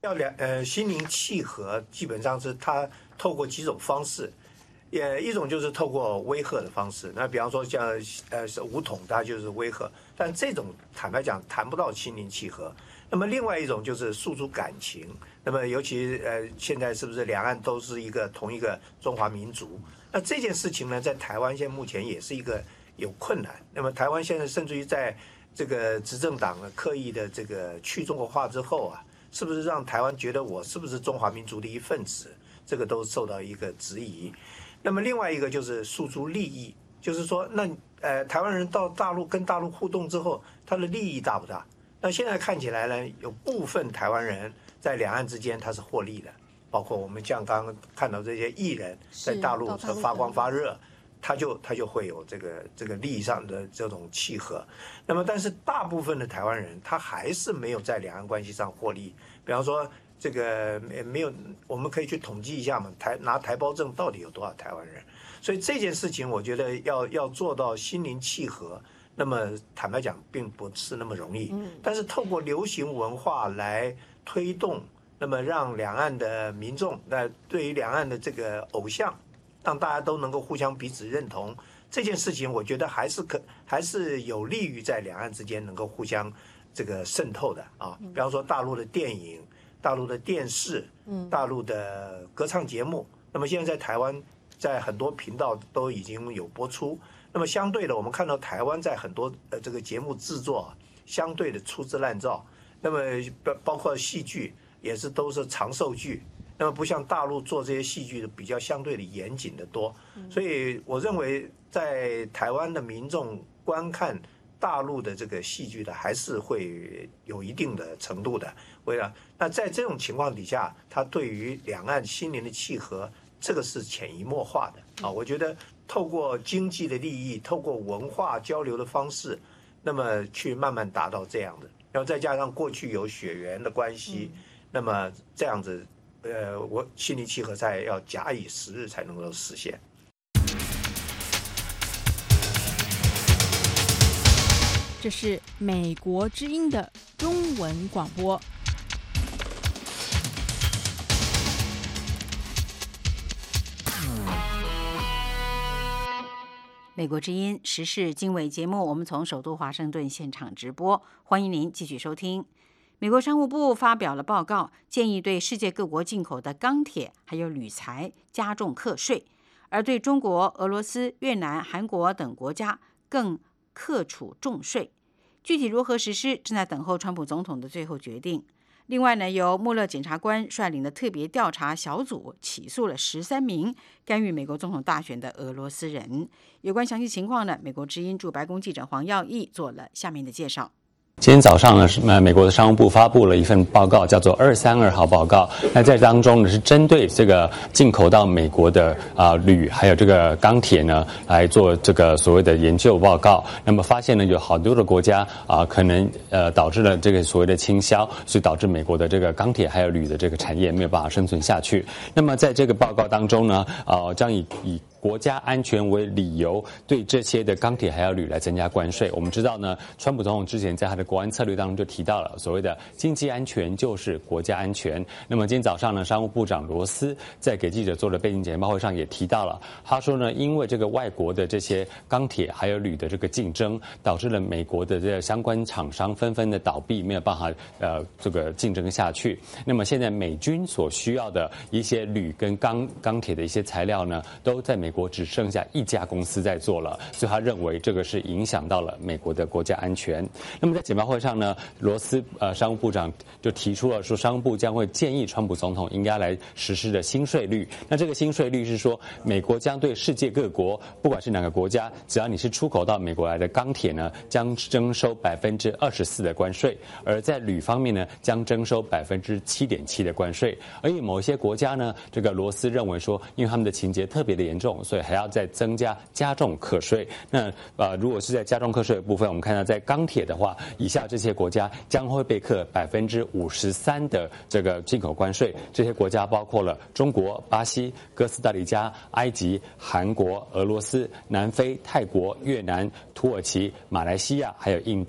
要两呃心灵契合，基本上是他透过几种方式，也一种就是透过威吓的方式，那比方说像呃武统，它就是威吓，但这种坦白讲谈不到心灵契合。那么另外一种就是诉诸感情，那么尤其呃现在是不是两岸都是一个同一个中华民族？那这件事情呢，在台湾现在目前也是一个有困难。那么台湾现在甚至于在这个执政党刻意的这个去中国化之后啊，是不是让台湾觉得我是不是中华民族的一份子？这个都受到一个质疑。那么另外一个就是诉诸利益，就是说，那呃台湾人到大陆跟大陆互动之后，他的利益大不大？那现在看起来呢，有部分台湾人在两岸之间他是获利的，包括我们像刚刚看到这些艺人在大陆发光发热。他就他就会有这个这个利益上的这种契合，那么但是大部分的台湾人他还是没有在两岸关系上获利。比方说这个没有，我们可以去统计一下嘛，台拿台胞证到底有多少台湾人？所以这件事情我觉得要要做到心灵契合，那么坦白讲并不是那么容易。但是透过流行文化来推动，那么让两岸的民众，那对于两岸的这个偶像。让大家都能够互相彼此认同这件事情，我觉得还是可还是有利于在两岸之间能够互相这个渗透的啊。比方说大陆的电影、大陆的电视、大陆的歌唱节目，那么现在在台湾在很多频道都已经有播出。那么相对的，我们看到台湾在很多呃这个节目制作相对的粗制滥造，那么包包括戏剧也是都是长寿剧。那么不像大陆做这些戏剧的比较相对的严谨的多，所以我认为在台湾的民众观看大陆的这个戏剧的还是会有一定的程度的。为了那在这种情况底下，它对于两岸心灵的契合，这个是潜移默化的啊。我觉得透过经济的利益，透过文化交流的方式，那么去慢慢达到这样的，然后再加上过去有血缘的关系，那么这样子。呃，我心灵契合才要假以时日才能够实现。 这是美国之音的中文广播。 美国之音时事经纬节目，我们从首都华盛顿现场直播，欢迎您继续收听。美国商务部发表了报告，建议对世界各国进口的钢铁还有铝材加重课税，而对中国、俄罗斯、越南、韩国等国家更课处重税。具体如何实施，正在等候川普总统的最后决定。另外呢，由穆勒检察官率领的特别调查小组起诉了十三名干预美国总统大选的俄罗斯人。有关详细情况呢，美国之音驻白宫记者黄耀义做了下面的介绍。 今天早上呢，是呃美国的商务部发布了一份报告，叫做二三二号报告。那在当中呢，是针对这个进口到美国的啊、呃、铝还有这个钢铁呢，来做这个所谓的研究报告。那么发现呢，有好多的国家啊、呃，可能呃导致了这个所谓的倾销，所以导致美国的这个钢铁还有铝的这个产业没有办法生存下去。那么在这个报告当中呢，啊、呃、将以以国家安全为理由，对这些的钢铁还有铝来增加关税。我们知道呢，川普总统之前在他的国安策略当中就提到了所谓的经济安全就是国家安全。那么今天早上呢，商务部长罗斯在给记者做的背景简报会上也提到了，他说呢，因为这个外国的这些钢铁还有铝的这个竞争，导致了美国的这个相关厂商纷纷的倒闭，没有办法呃这个竞争下去。那么现在美军所需要的一些铝跟钢钢铁的一些材料呢，都在美国只剩下一家公司在做了，所以他认为这个是影响到了美国的国家安全。那么在简报会上呢，罗斯呃商务部长就提出了说，商务部将会建议川普总统应该来实施的新税率。那这个新税率是说，美国将对世界各国，不管是哪个国家，只要你是出口到美国来的钢铁呢，将征收百分之二十四的关税；而在铝方面呢，将征收百分之七点七的关税。而以某一些国家呢，这个罗斯认为说，因为他们的情节特别的严重，所以还要再增加加重课税。那呃，如果是在加重课税的部分，我们看到在钢铁的话，以下这些国家将会被课百分之五十三的这个进口关税。这些国家包括了中国、巴西、哥斯达黎加、埃及、韩国、俄罗斯、南非、泰国、越南、土耳其、马来西亚还有印度。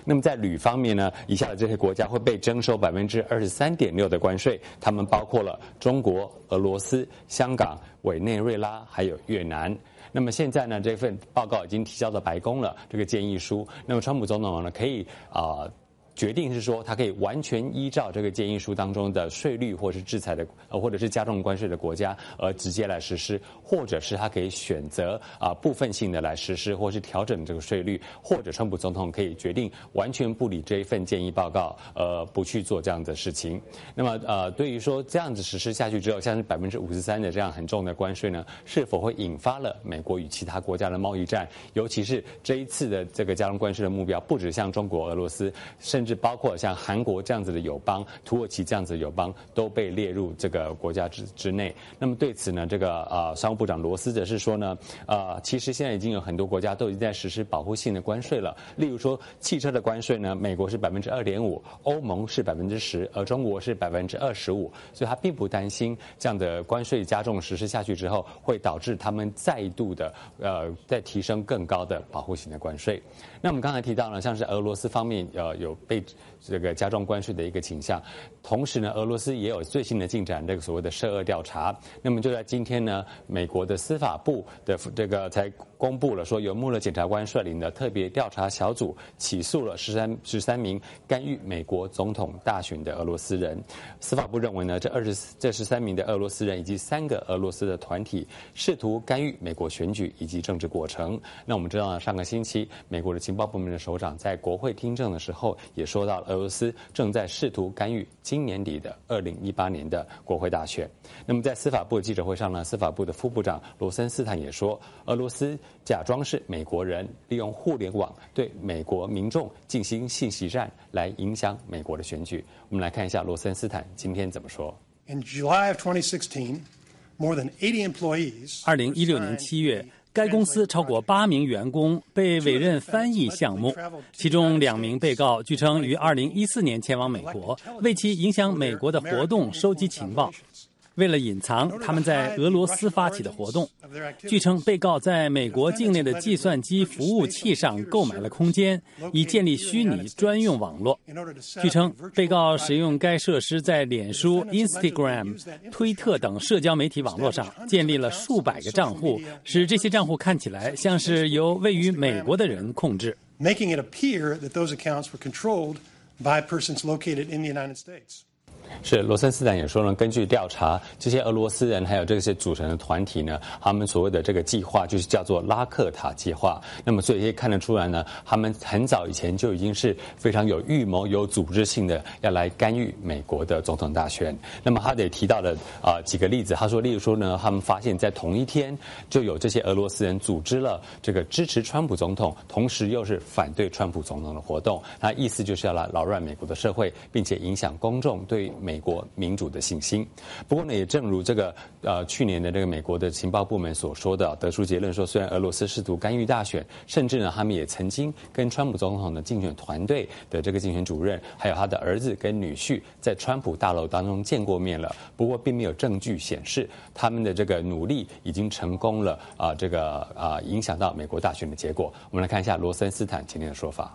那么在铝方面呢，以下的这些国家会被征收百分之二十三点六的关税，他们包括了中国、俄罗斯、香港、委内瑞拉还有越南。那么现在呢，这份报告已经提交到白宫了，这个建议书。那么川普总统呢，可以啊。呃决定是说，他可以完全依照这个建议书当中的税率或是制裁的，呃，或者是加重关税的国家，而直接来实施，或者是他可以选择啊、呃、部分性的来实施，或是调整这个税率，或者川普总统可以决定完全不理这一份建议报告，呃，不去做这样的事情。那么呃，对于说这样子实施下去之后，像是百分之五十三的这样很重的关税呢，是否会引发了美国与其他国家的贸易战？尤其是这一次的这个加重关税的目标，不止像中国、俄罗斯，甚至包括像韩国这样子的友邦、土耳其这样子的友邦都被列入这个国家之之内。那么对此呢，这个呃商务部长罗斯则是说呢，呃，其实现在已经有很多国家都已经在实施保护性的关税了。例如说汽车的关税呢，美国是百分之二点五，欧盟是百分之十，而中国是百分之二十五。所以他并不担心这样的关税加重实施下去之后，会导致他们再度的呃再提升更高的保护性的关税。那我们刚才提到呢，像是俄罗斯方面呃有被这个加重关税的一个倾向，同时呢，俄罗斯也有最新的进展，这个所谓的涉俄调查。那么就在今天呢，美国的司法部的这个才公布了说，由穆勒检察官率领的特别调查小组起诉了十三十三名干预美国总统大选的俄罗斯人。司法部认为呢，这二十这十三名的俄罗斯人以及三个俄罗斯的团体试图干预美国选举以及政治过程。那我们知道呢，上个星期美国的情报部门的首长在国会听证的时候也说到了，俄罗斯正在试图干预今年底的二零一八年的国会大选。那么在司法部的记者会上呢，司法部的副部长罗森斯坦也说，俄罗斯假装是美国人，利用互联网对美国民众进行信息战，来影响美国的选举。我们来看一下罗森斯坦今天怎么说。 In July of twenty sixteen, more than eighty employees. 二零一六年七月。该公司超过八名员工被委任翻译项目，其中两名被告据称于二零一四年前往美国，为其影响美国的活动收集情报。为了隐藏他们在俄罗斯发起的活动，据称被告在美国境内的计算机服务器上购买了空间，以建立虚拟专用网络。据称被告使用该设施在脸书、Instagram、推特等社交媒体网络上建立了数百个账户，使这些账户看起来像是由位于美国的人控制。 Making it appear that those accounts were controlled by persons located in the United States. 是罗森斯坦也说呢，根据调查，这些俄罗斯人还有这些组成的团体呢，他们所谓的这个计划就是叫做拉克塔计划。那么所以可以看得出来呢，他们很早以前就已经是非常有预谋、有组织性的要来干预美国的总统大选。那么他也提到了啊、呃、几个例子，他说，例如说呢，他们发现在同一天就有这些俄罗斯人组织了这个支持川普总统，同时又是反对川普总统的活动。那意思就是要来扰乱美国的社会，并且影响公众对美国民主的信心。不过呢，也正如这个呃去年的这个美国的情报部门所说的，得出结论说，虽然俄罗斯试图干预大选，甚至呢他们也曾经跟川普总统的竞选团队的这个竞选主任，还有他的儿子跟女婿，在川普大楼当中见过面了。不过并没有证据显示他们的这个努力已经成功了啊、呃，这个啊、呃、影响到美国大选的结果。我们来看一下罗森斯坦今天的说法。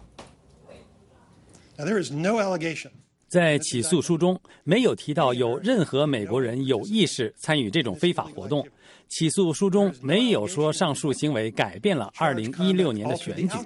Now, there is no allegation. 在起诉书中没有提到有任何美国人有意识参与这种非法活动。起诉书中没有说上述行为改变了二零一六年的选举。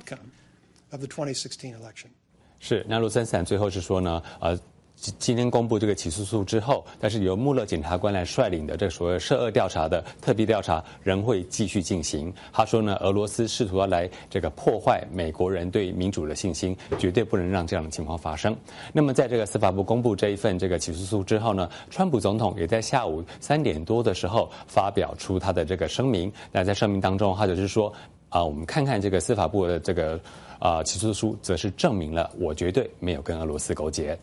是，那罗森斯坦最后是说呢，呃。今天公布这个起诉书之后，但是由穆勒检察官来率领的这所谓涉俄调查的特别调查仍会继续进行。他说呢，俄罗斯试图要来这个破坏美国人对民主的信心，绝对不能让这样的情况发生。那么在这个司法部公布这一份这个起诉书之后呢，川普总统也在下午三点多的时候发表出他的这个声明。那在声明当中，他就是说啊、呃，我们看看这个司法部的这个啊、呃、起诉书，则是证明了我绝对没有跟俄罗斯勾结。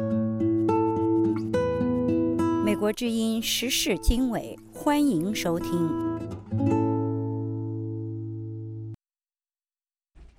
美国之音时事经纬，欢迎收听。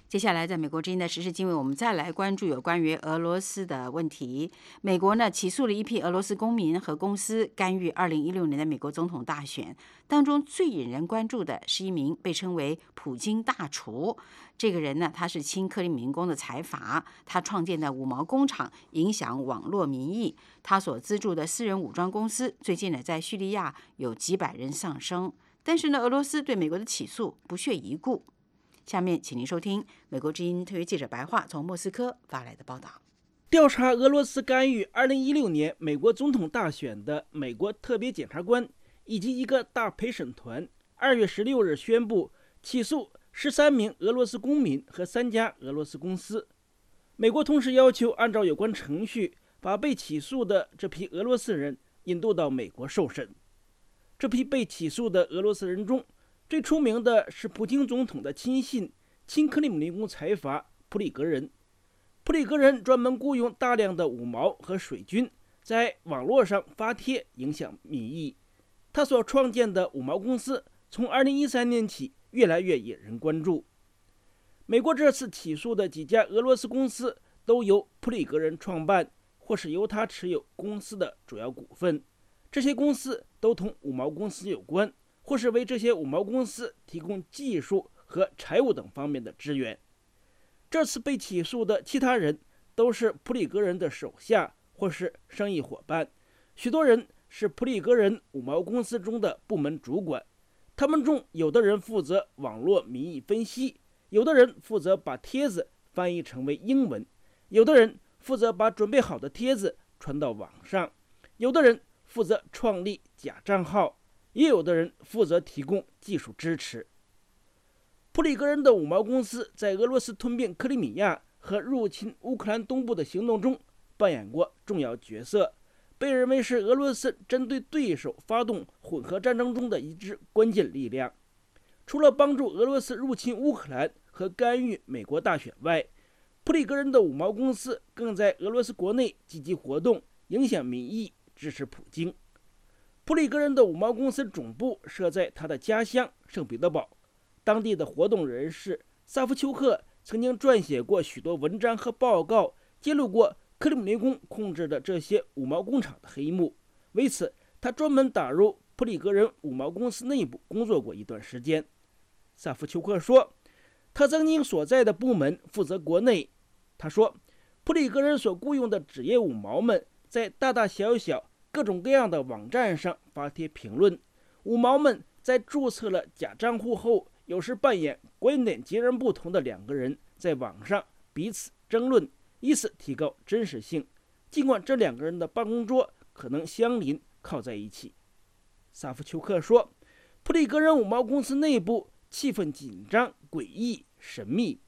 接下来，在美国之音的时事经纬，我们再来关注有关于俄罗斯的问题。美国呢起诉了一批俄罗斯公民和公司干预二零一六年的美国总统大选，当中最引人关注的是一名被称为普京大厨。这个人呢，他是亲克里姆林宫的财阀，他创建的五毛工厂影响网络民意，他所资助的私人武装公司最近呢在叙利亚有几百人丧生。但是呢，俄罗斯对美国的起诉不屑一顾。下面请您收听美国之音特约记者白桦从莫斯科发来的报道。 调查俄罗斯干预二零一六年美国总统大选的美国特别检察官以及一个大陪审团二月十六日宣布起诉十三名俄罗斯公民和三家俄罗斯公司。美国同时要求按照有关程序把被起诉的这批俄罗斯人引渡到美国受审。这批被起诉的俄罗斯人中，最出名的是普京总统的亲信、亲克里姆林宫财阀普里格人。普里格人专门雇佣大量的五毛和水军，在网络上发帖影响民意。他所创建的五毛公司，从二零一三年起越来越引人关注。美国这次起诉的几家俄罗斯公司，都由普里格人创办，或是由他持有公司的主要股份。这些公司都同五毛公司有关，或是为这些五毛公司提供技术和财务等方面的支援。这次被起诉的其他人都是普里格人的手下或是生意伙伴，许多人是普里格人五毛公司中的部门主管。他们中有的人负责网络民意分析，有的人负责把帖子翻译成为英文，有的人负责把准备好的帖子传到网上，有的人负责创立假账号，也有的人负责提供技术支持。普里格人的五毛公司在俄罗斯吞并克里米亚和入侵乌克兰东部的行动中扮演过重要角色，被认为是俄罗斯针对对手发动混合战争中的一支关键力量。除了帮助俄罗斯入侵乌克兰和干预美国大选外，普里格人的五毛公司更在俄罗斯国内积极活动，影响民意，支持普京。普里格人的五毛公司总部设在他的家乡圣彼得堡，当地的活动人士萨夫丘克曾经撰写过许多文章和报告，揭露过克里姆林宫控制的这些五毛工厂的黑幕。为此，他专门打入普里格人五毛公司内部工作过一段时间。萨夫丘克说，他曾经所在的部门负责国内。他说，普里格人所雇佣的职业五毛们在大大小小各种各样的网站上发帖评论，五毛们在注册了假账户后，有时扮演观点截然不同的两个人，在网上彼此争论，以此提高真实性，尽管这两个人的办公桌可能相邻靠在一起。萨夫丘克说，普里格人五毛公司内部气氛紧张、诡异、神秘。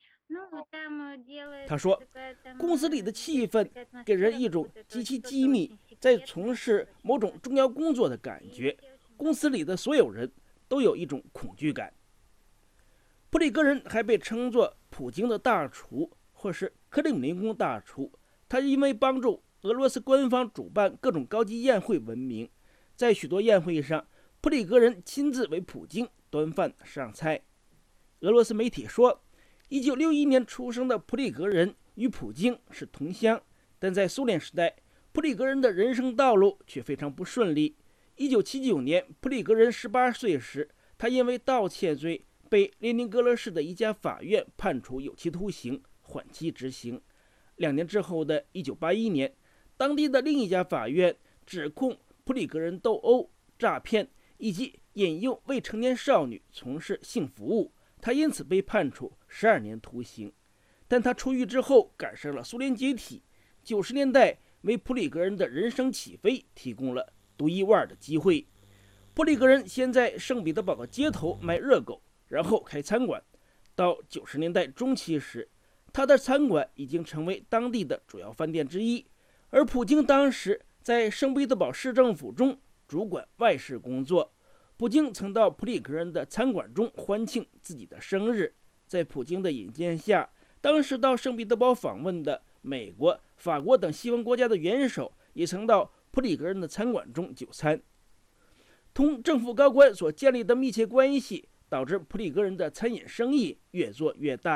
他说，公司里的气氛给人一种极其机密，在从事某种重要工作的感觉。公司里的所有人都有一种恐惧感。普里格人还被称作普京的大厨，或是克里姆林宫大厨。他因为帮助俄罗斯官方主办各种高级宴会闻名，在许多宴会上，普里格人亲自为普京端饭上菜。俄罗斯媒体说，一九六一年出生的普里格人与普京是同乡，但在苏联时代，普里格人的人生道路却非常不顺利。一九七九年，普里格人十八岁时，他因为盗窃罪被列宁格勒市的一家法院判处有期徒刑，缓期执行。两年之后的一九八一年，当地的另一家法院指控普里格人斗殴、诈骗以及引诱未成年少女从事性服务，他因此被判处十二年徒刑。但他出狱之后赶上了苏联解体，九十年代为普里格人的人生起飞提供了独一无二的机会。普里格人先在圣彼得堡的街头卖热狗，然后开餐馆。到九十年代中期时，他的餐馆已经成为当地的主要饭店之一。而普京当时在圣彼得堡市政府中主管外事工作。普京曾到普里格人的餐馆中欢庆自己的生日。在普京的引荐下，当时到圣彼得堡访问的美国、法国等西方国家的元首也曾到普里格人的餐馆中就餐。同政府高官所建立的密切关系，导致普里格人的餐饮生意越做越大。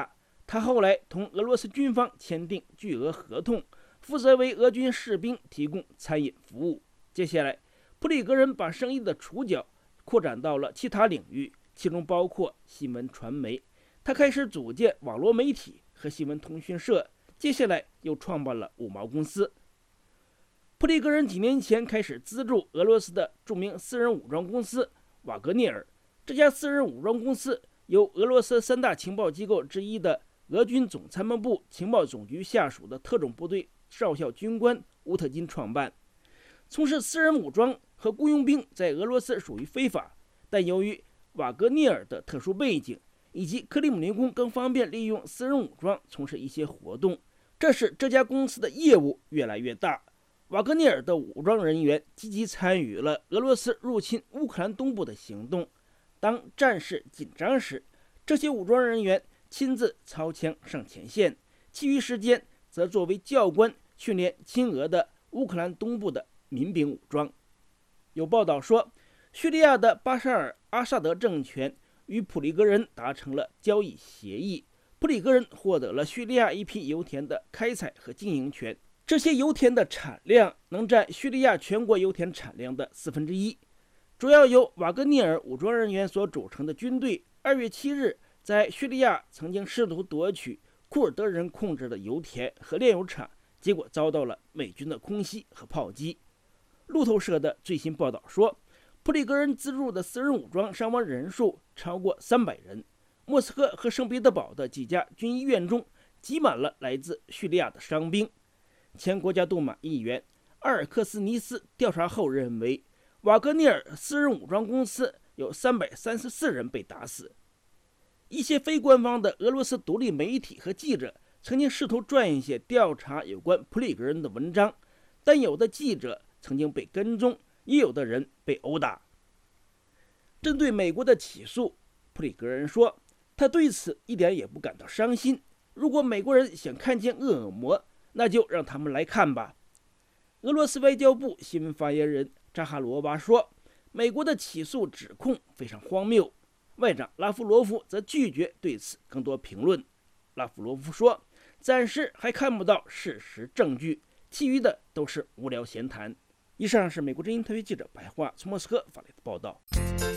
他后来同俄罗斯军方签订巨额合同，负责为俄军士兵提供餐饮服务。接下来，普里格人把生意的触角扩展到了其他领域，其中包括新闻传媒。他开始组建网络媒体和新闻通讯社，接下来又创办了五毛公司。普里格人几年前开始资助俄罗斯的著名私人武装公司瓦格涅尔，这家私人武装公司由俄罗斯三大情报机构之一的俄军总参谋部情报总局下属的特种部队少校军官乌特金创办。从事私人武装和雇佣兵在俄罗斯属于非法，但由于瓦格涅尔的特殊背景，以及克里姆林宫更方便利用私人武装从事一些活动，这使这家公司的业务越来越大。瓦格涅尔的武装人员积极参与了俄罗斯入侵乌克兰东部的行动。当战事紧张时，这些武装人员亲自操枪上前线，其余时间则作为教官训练亲俄的乌克兰东部的民兵武装。有报道说，叙利亚的巴沙尔·阿萨德政权与普里格人达成了交易协议，普里格人获得了叙利亚一批油田的开采和经营权，这些油田的产量能占叙利亚全国油田产量的四分之一。主要由瓦格涅尔武装人员所组成的军队，二月七日在叙利亚曾经试图夺取库尔德人控制的油田和炼油厂，结果遭到了美军的空袭和炮击。路透社的最新报道说，普里格人资助的私人武装伤亡人数超过三百人。莫斯科和圣彼得堡的几家军医院中挤满了来自叙利亚的伤兵。前国家杜马议员阿尔克斯尼斯调查后认为，瓦格涅尔私人武装公司有三百三十四人被打死。一些非官方的俄罗斯独立媒体和记者曾经试图撰写调查有关普里格人的文章，但有的记者曾经被跟踪，也有的人被殴打。针对美国的起诉，普里格人说，他对此一点也不感到伤心。如果美国人想看见恶魔，那就让他们来看吧。俄罗斯外交部新闻发言人扎哈罗娃说，美国的起诉指控非常荒谬。外长拉夫罗夫则拒绝对此更多评论。拉夫罗夫说，暂时还看不到事实证据，其余的都是无聊闲谈。以上是美国之音特约记者白桦从莫斯科发来的报道。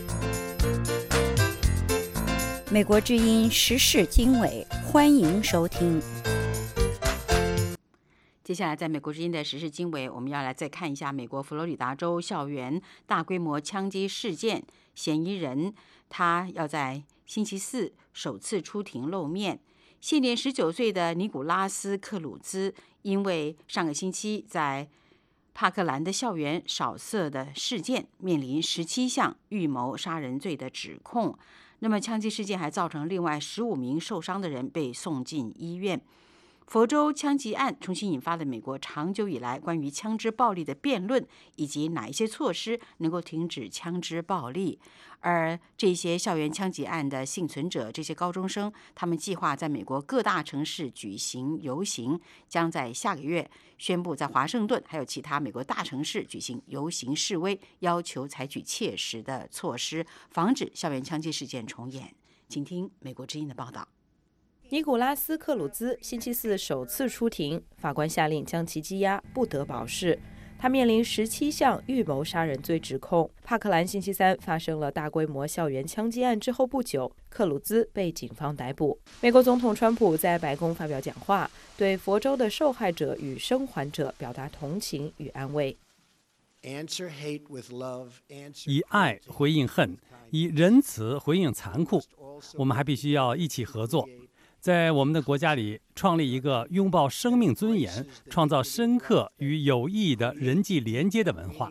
美国之音时事经纬，欢迎收听。 接下来，在美国之音的时事经纬，我们要来再看一下美国佛罗里达州校园大规模枪击事件，嫌疑人他要在星期四首次出庭露面。现年十九岁的尼古拉斯·克鲁兹，因为上个星期在帕克兰的校园扫射的事件，面临十七项预谋杀人罪的指控。那么，枪击事件还造成另外十五名受伤的人被送进医院。佛州枪击案重新引发了美国长久以来关于枪支暴力的辩论，以及哪一些措施能够停止枪支暴力。而这些校园枪击案的幸存者，这些高中生，他们计划在美国各大城市举行游行，将在下个月宣布在华盛顿还有其他美国大城市举行游行示威，要求采取切实的措施，防止校园枪击事件重演。请听美国之音的报道。 尼古拉斯·克鲁兹星期四首次出庭，法官下令将其羁押，不得保释。他面临十七项预谋杀人罪指控。帕克兰星期三发生了大规模校园枪击案之后不久，克鲁兹被警方逮捕。美国总统川普在白宫发表讲话，对佛州的受害者与生还者表达同情与安慰。 以爱回应恨，以仁慈回应残酷。我们还必须要一起合作。在我们的国家里，创立一个拥抱生命尊严、创造深刻与有意义的人际连接的文化。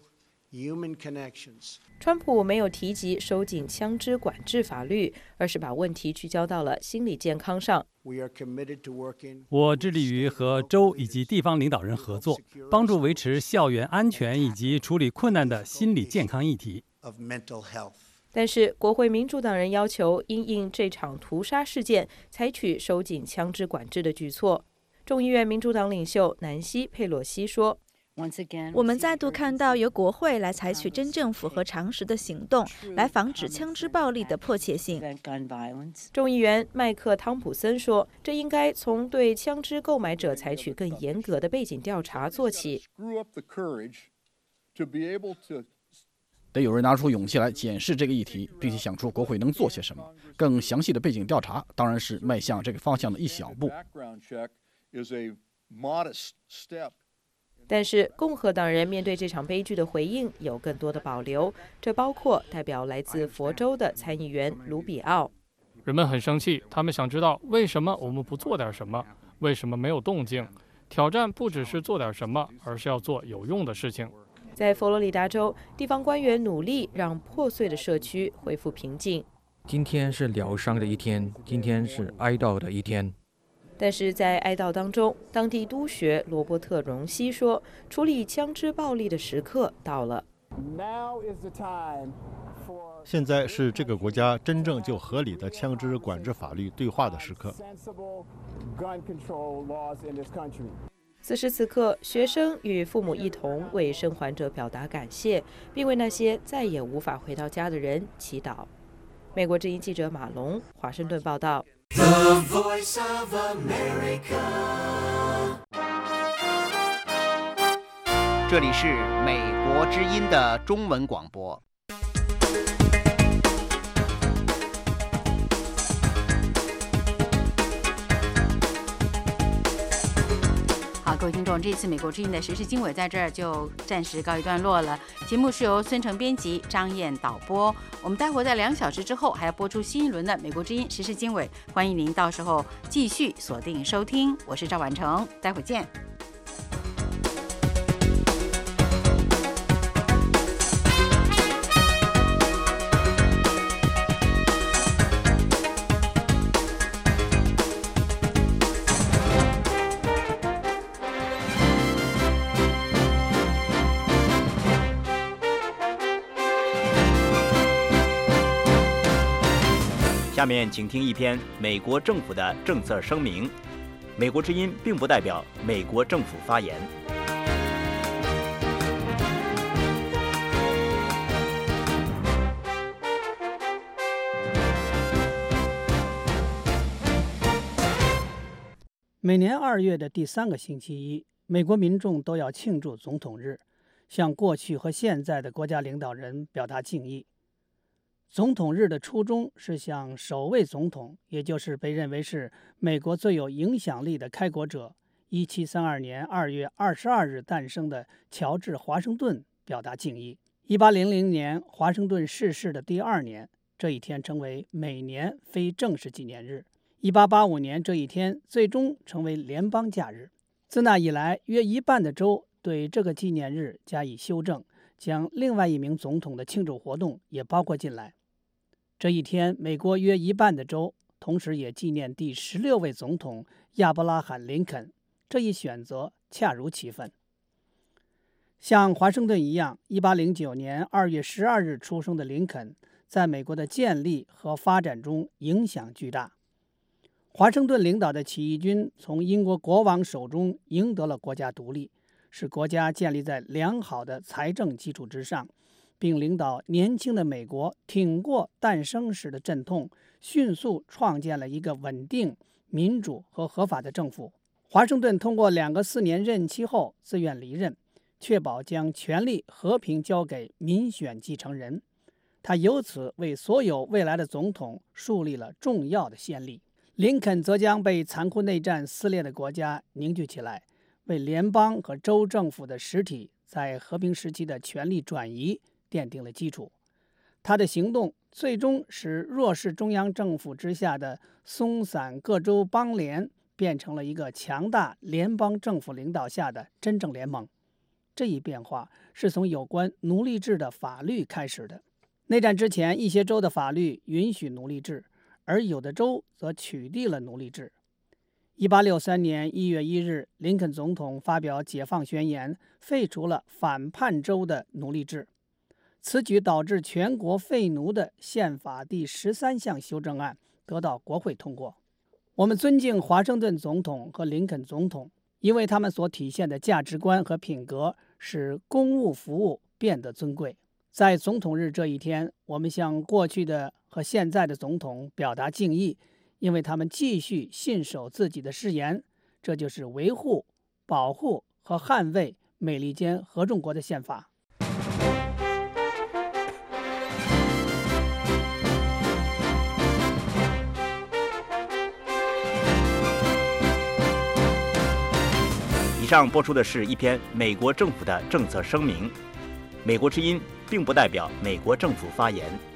川普没有提及收紧枪支管制法律，而是把问题聚焦到了心理健康上。 我致力于和州以及地方领导人合作，帮助维持校园安全以及处理困难的心理健康议题。 但是，国会民主党人要求因应这场屠杀事件，采取收紧枪支管制的举措。众议院民主党领袖南希·佩洛西说：“ 我们再度看到由国会来采取真正符合常识的行动，来防止枪支暴力的迫切性。 众议员麦克汤普森说，这应该从对枪支购买者采取更严格的背景调查做起。 得有人拿出勇气来检视这个议题，并且想出国会能做些什么。更详细的背景调查当然是迈向这个方向的一小步。 但是共和党人面对这场悲剧的回应有更多的保留，这包括代表来自佛州的参议员卢比奥。 人们很生气，他们想知道为什么我们不做点什么，为什么没有动静。挑战不只是做点什么，而是要做有用的事情。 在佛罗里达州，地方官员努力让破碎的社区恢复平静。 今天是疗伤的一天，今天是哀悼的一天。 但是在哀悼当中，当地督学罗伯特·荣西说，处理枪支暴力的时刻到了。 现在是这个国家真正就合理的枪支管制法律对话的时刻。 此时此刻，学生与父母一同为生还者表达感谢，并为那些再也无法回到家的人祈祷。美国之音记者马龙，华盛顿报道。 The Voice of America。 这里是美国之音的中文广播。 好，各位听众，这次美国之音的时事经纬在这儿就暂时告一段落了。节目是由孙成编辑，张燕导播。我们待会儿在两小时之后还要播出新一轮的美国之音时事经纬，欢迎您到时候继续锁定收听。我是赵婉成，待会儿见。 下面请听一篇美国政府的政策声明。美国之音并不代表美国政府发言。 每年二月的第三个星期一，美国民众都要庆祝总统日，向过去和现在的国家领导人表达敬意。总统日的初衷是向首位总统，也就是被认为是美国最有影响力的开国者，一七三二年二月二十二日诞生的乔治·华盛顿表达敬意。一八零零年，华盛顿逝世的第二年，这一天成为每年非正式纪念日。一八八五年，这一天最终成为联邦假日。自那以来，约一半的州对这个纪念日加以修正，将另外一名总统的庆祝活动也包括进来。这一天，美国约一半的州同时也纪念第十六位总统亚伯拉罕·林肯，这一选择恰如其分。像华盛顿一样，一八零九年二月十二日出生的林肯，在美国的建立和发展中影响巨大。华盛顿领导的起义军从英国国王手中赢得了国家独立，使国家建立在良好的财政基础之上，并领导年轻的美国挺过诞生时的阵痛，迅速创建了一个稳定、民主和合法的政府。华盛顿通过两个四年任期后自愿离任，确保将权力和平交给民选继承人。他由此为所有未来的总统树立了重要的先例。林肯则将被残酷内战撕裂的国家凝聚起来，为联邦和州政府的实体在和平时期的权力转移奠定了基础。他的行动最终使弱势中央政府之下的松散各州邦联变成了一个强大联邦政府领导下的真正联盟。这一变化是从有关奴隶制的法律开始的。内战之前，一些州的法律允许奴隶制，而有的州则取缔了奴隶制。一八六三年一月一日，林肯总统发表解放宣言，废除了反叛州的奴隶制。此举导致全国废奴的宪法第十三项修正案得到国会通过。我们尊敬华盛顿总统和林肯总统， 因为他们所体现的价值观和品格使公务服务变得尊贵。在总统日这一天，我们向过去的和现在的总统表达敬意，因为他们继续信守自己的誓言，这就是维护、保护和捍卫美利坚合众国的宪法。 以上播出的是一篇美国政府的政策声明。美国之音并不代表美国政府发言。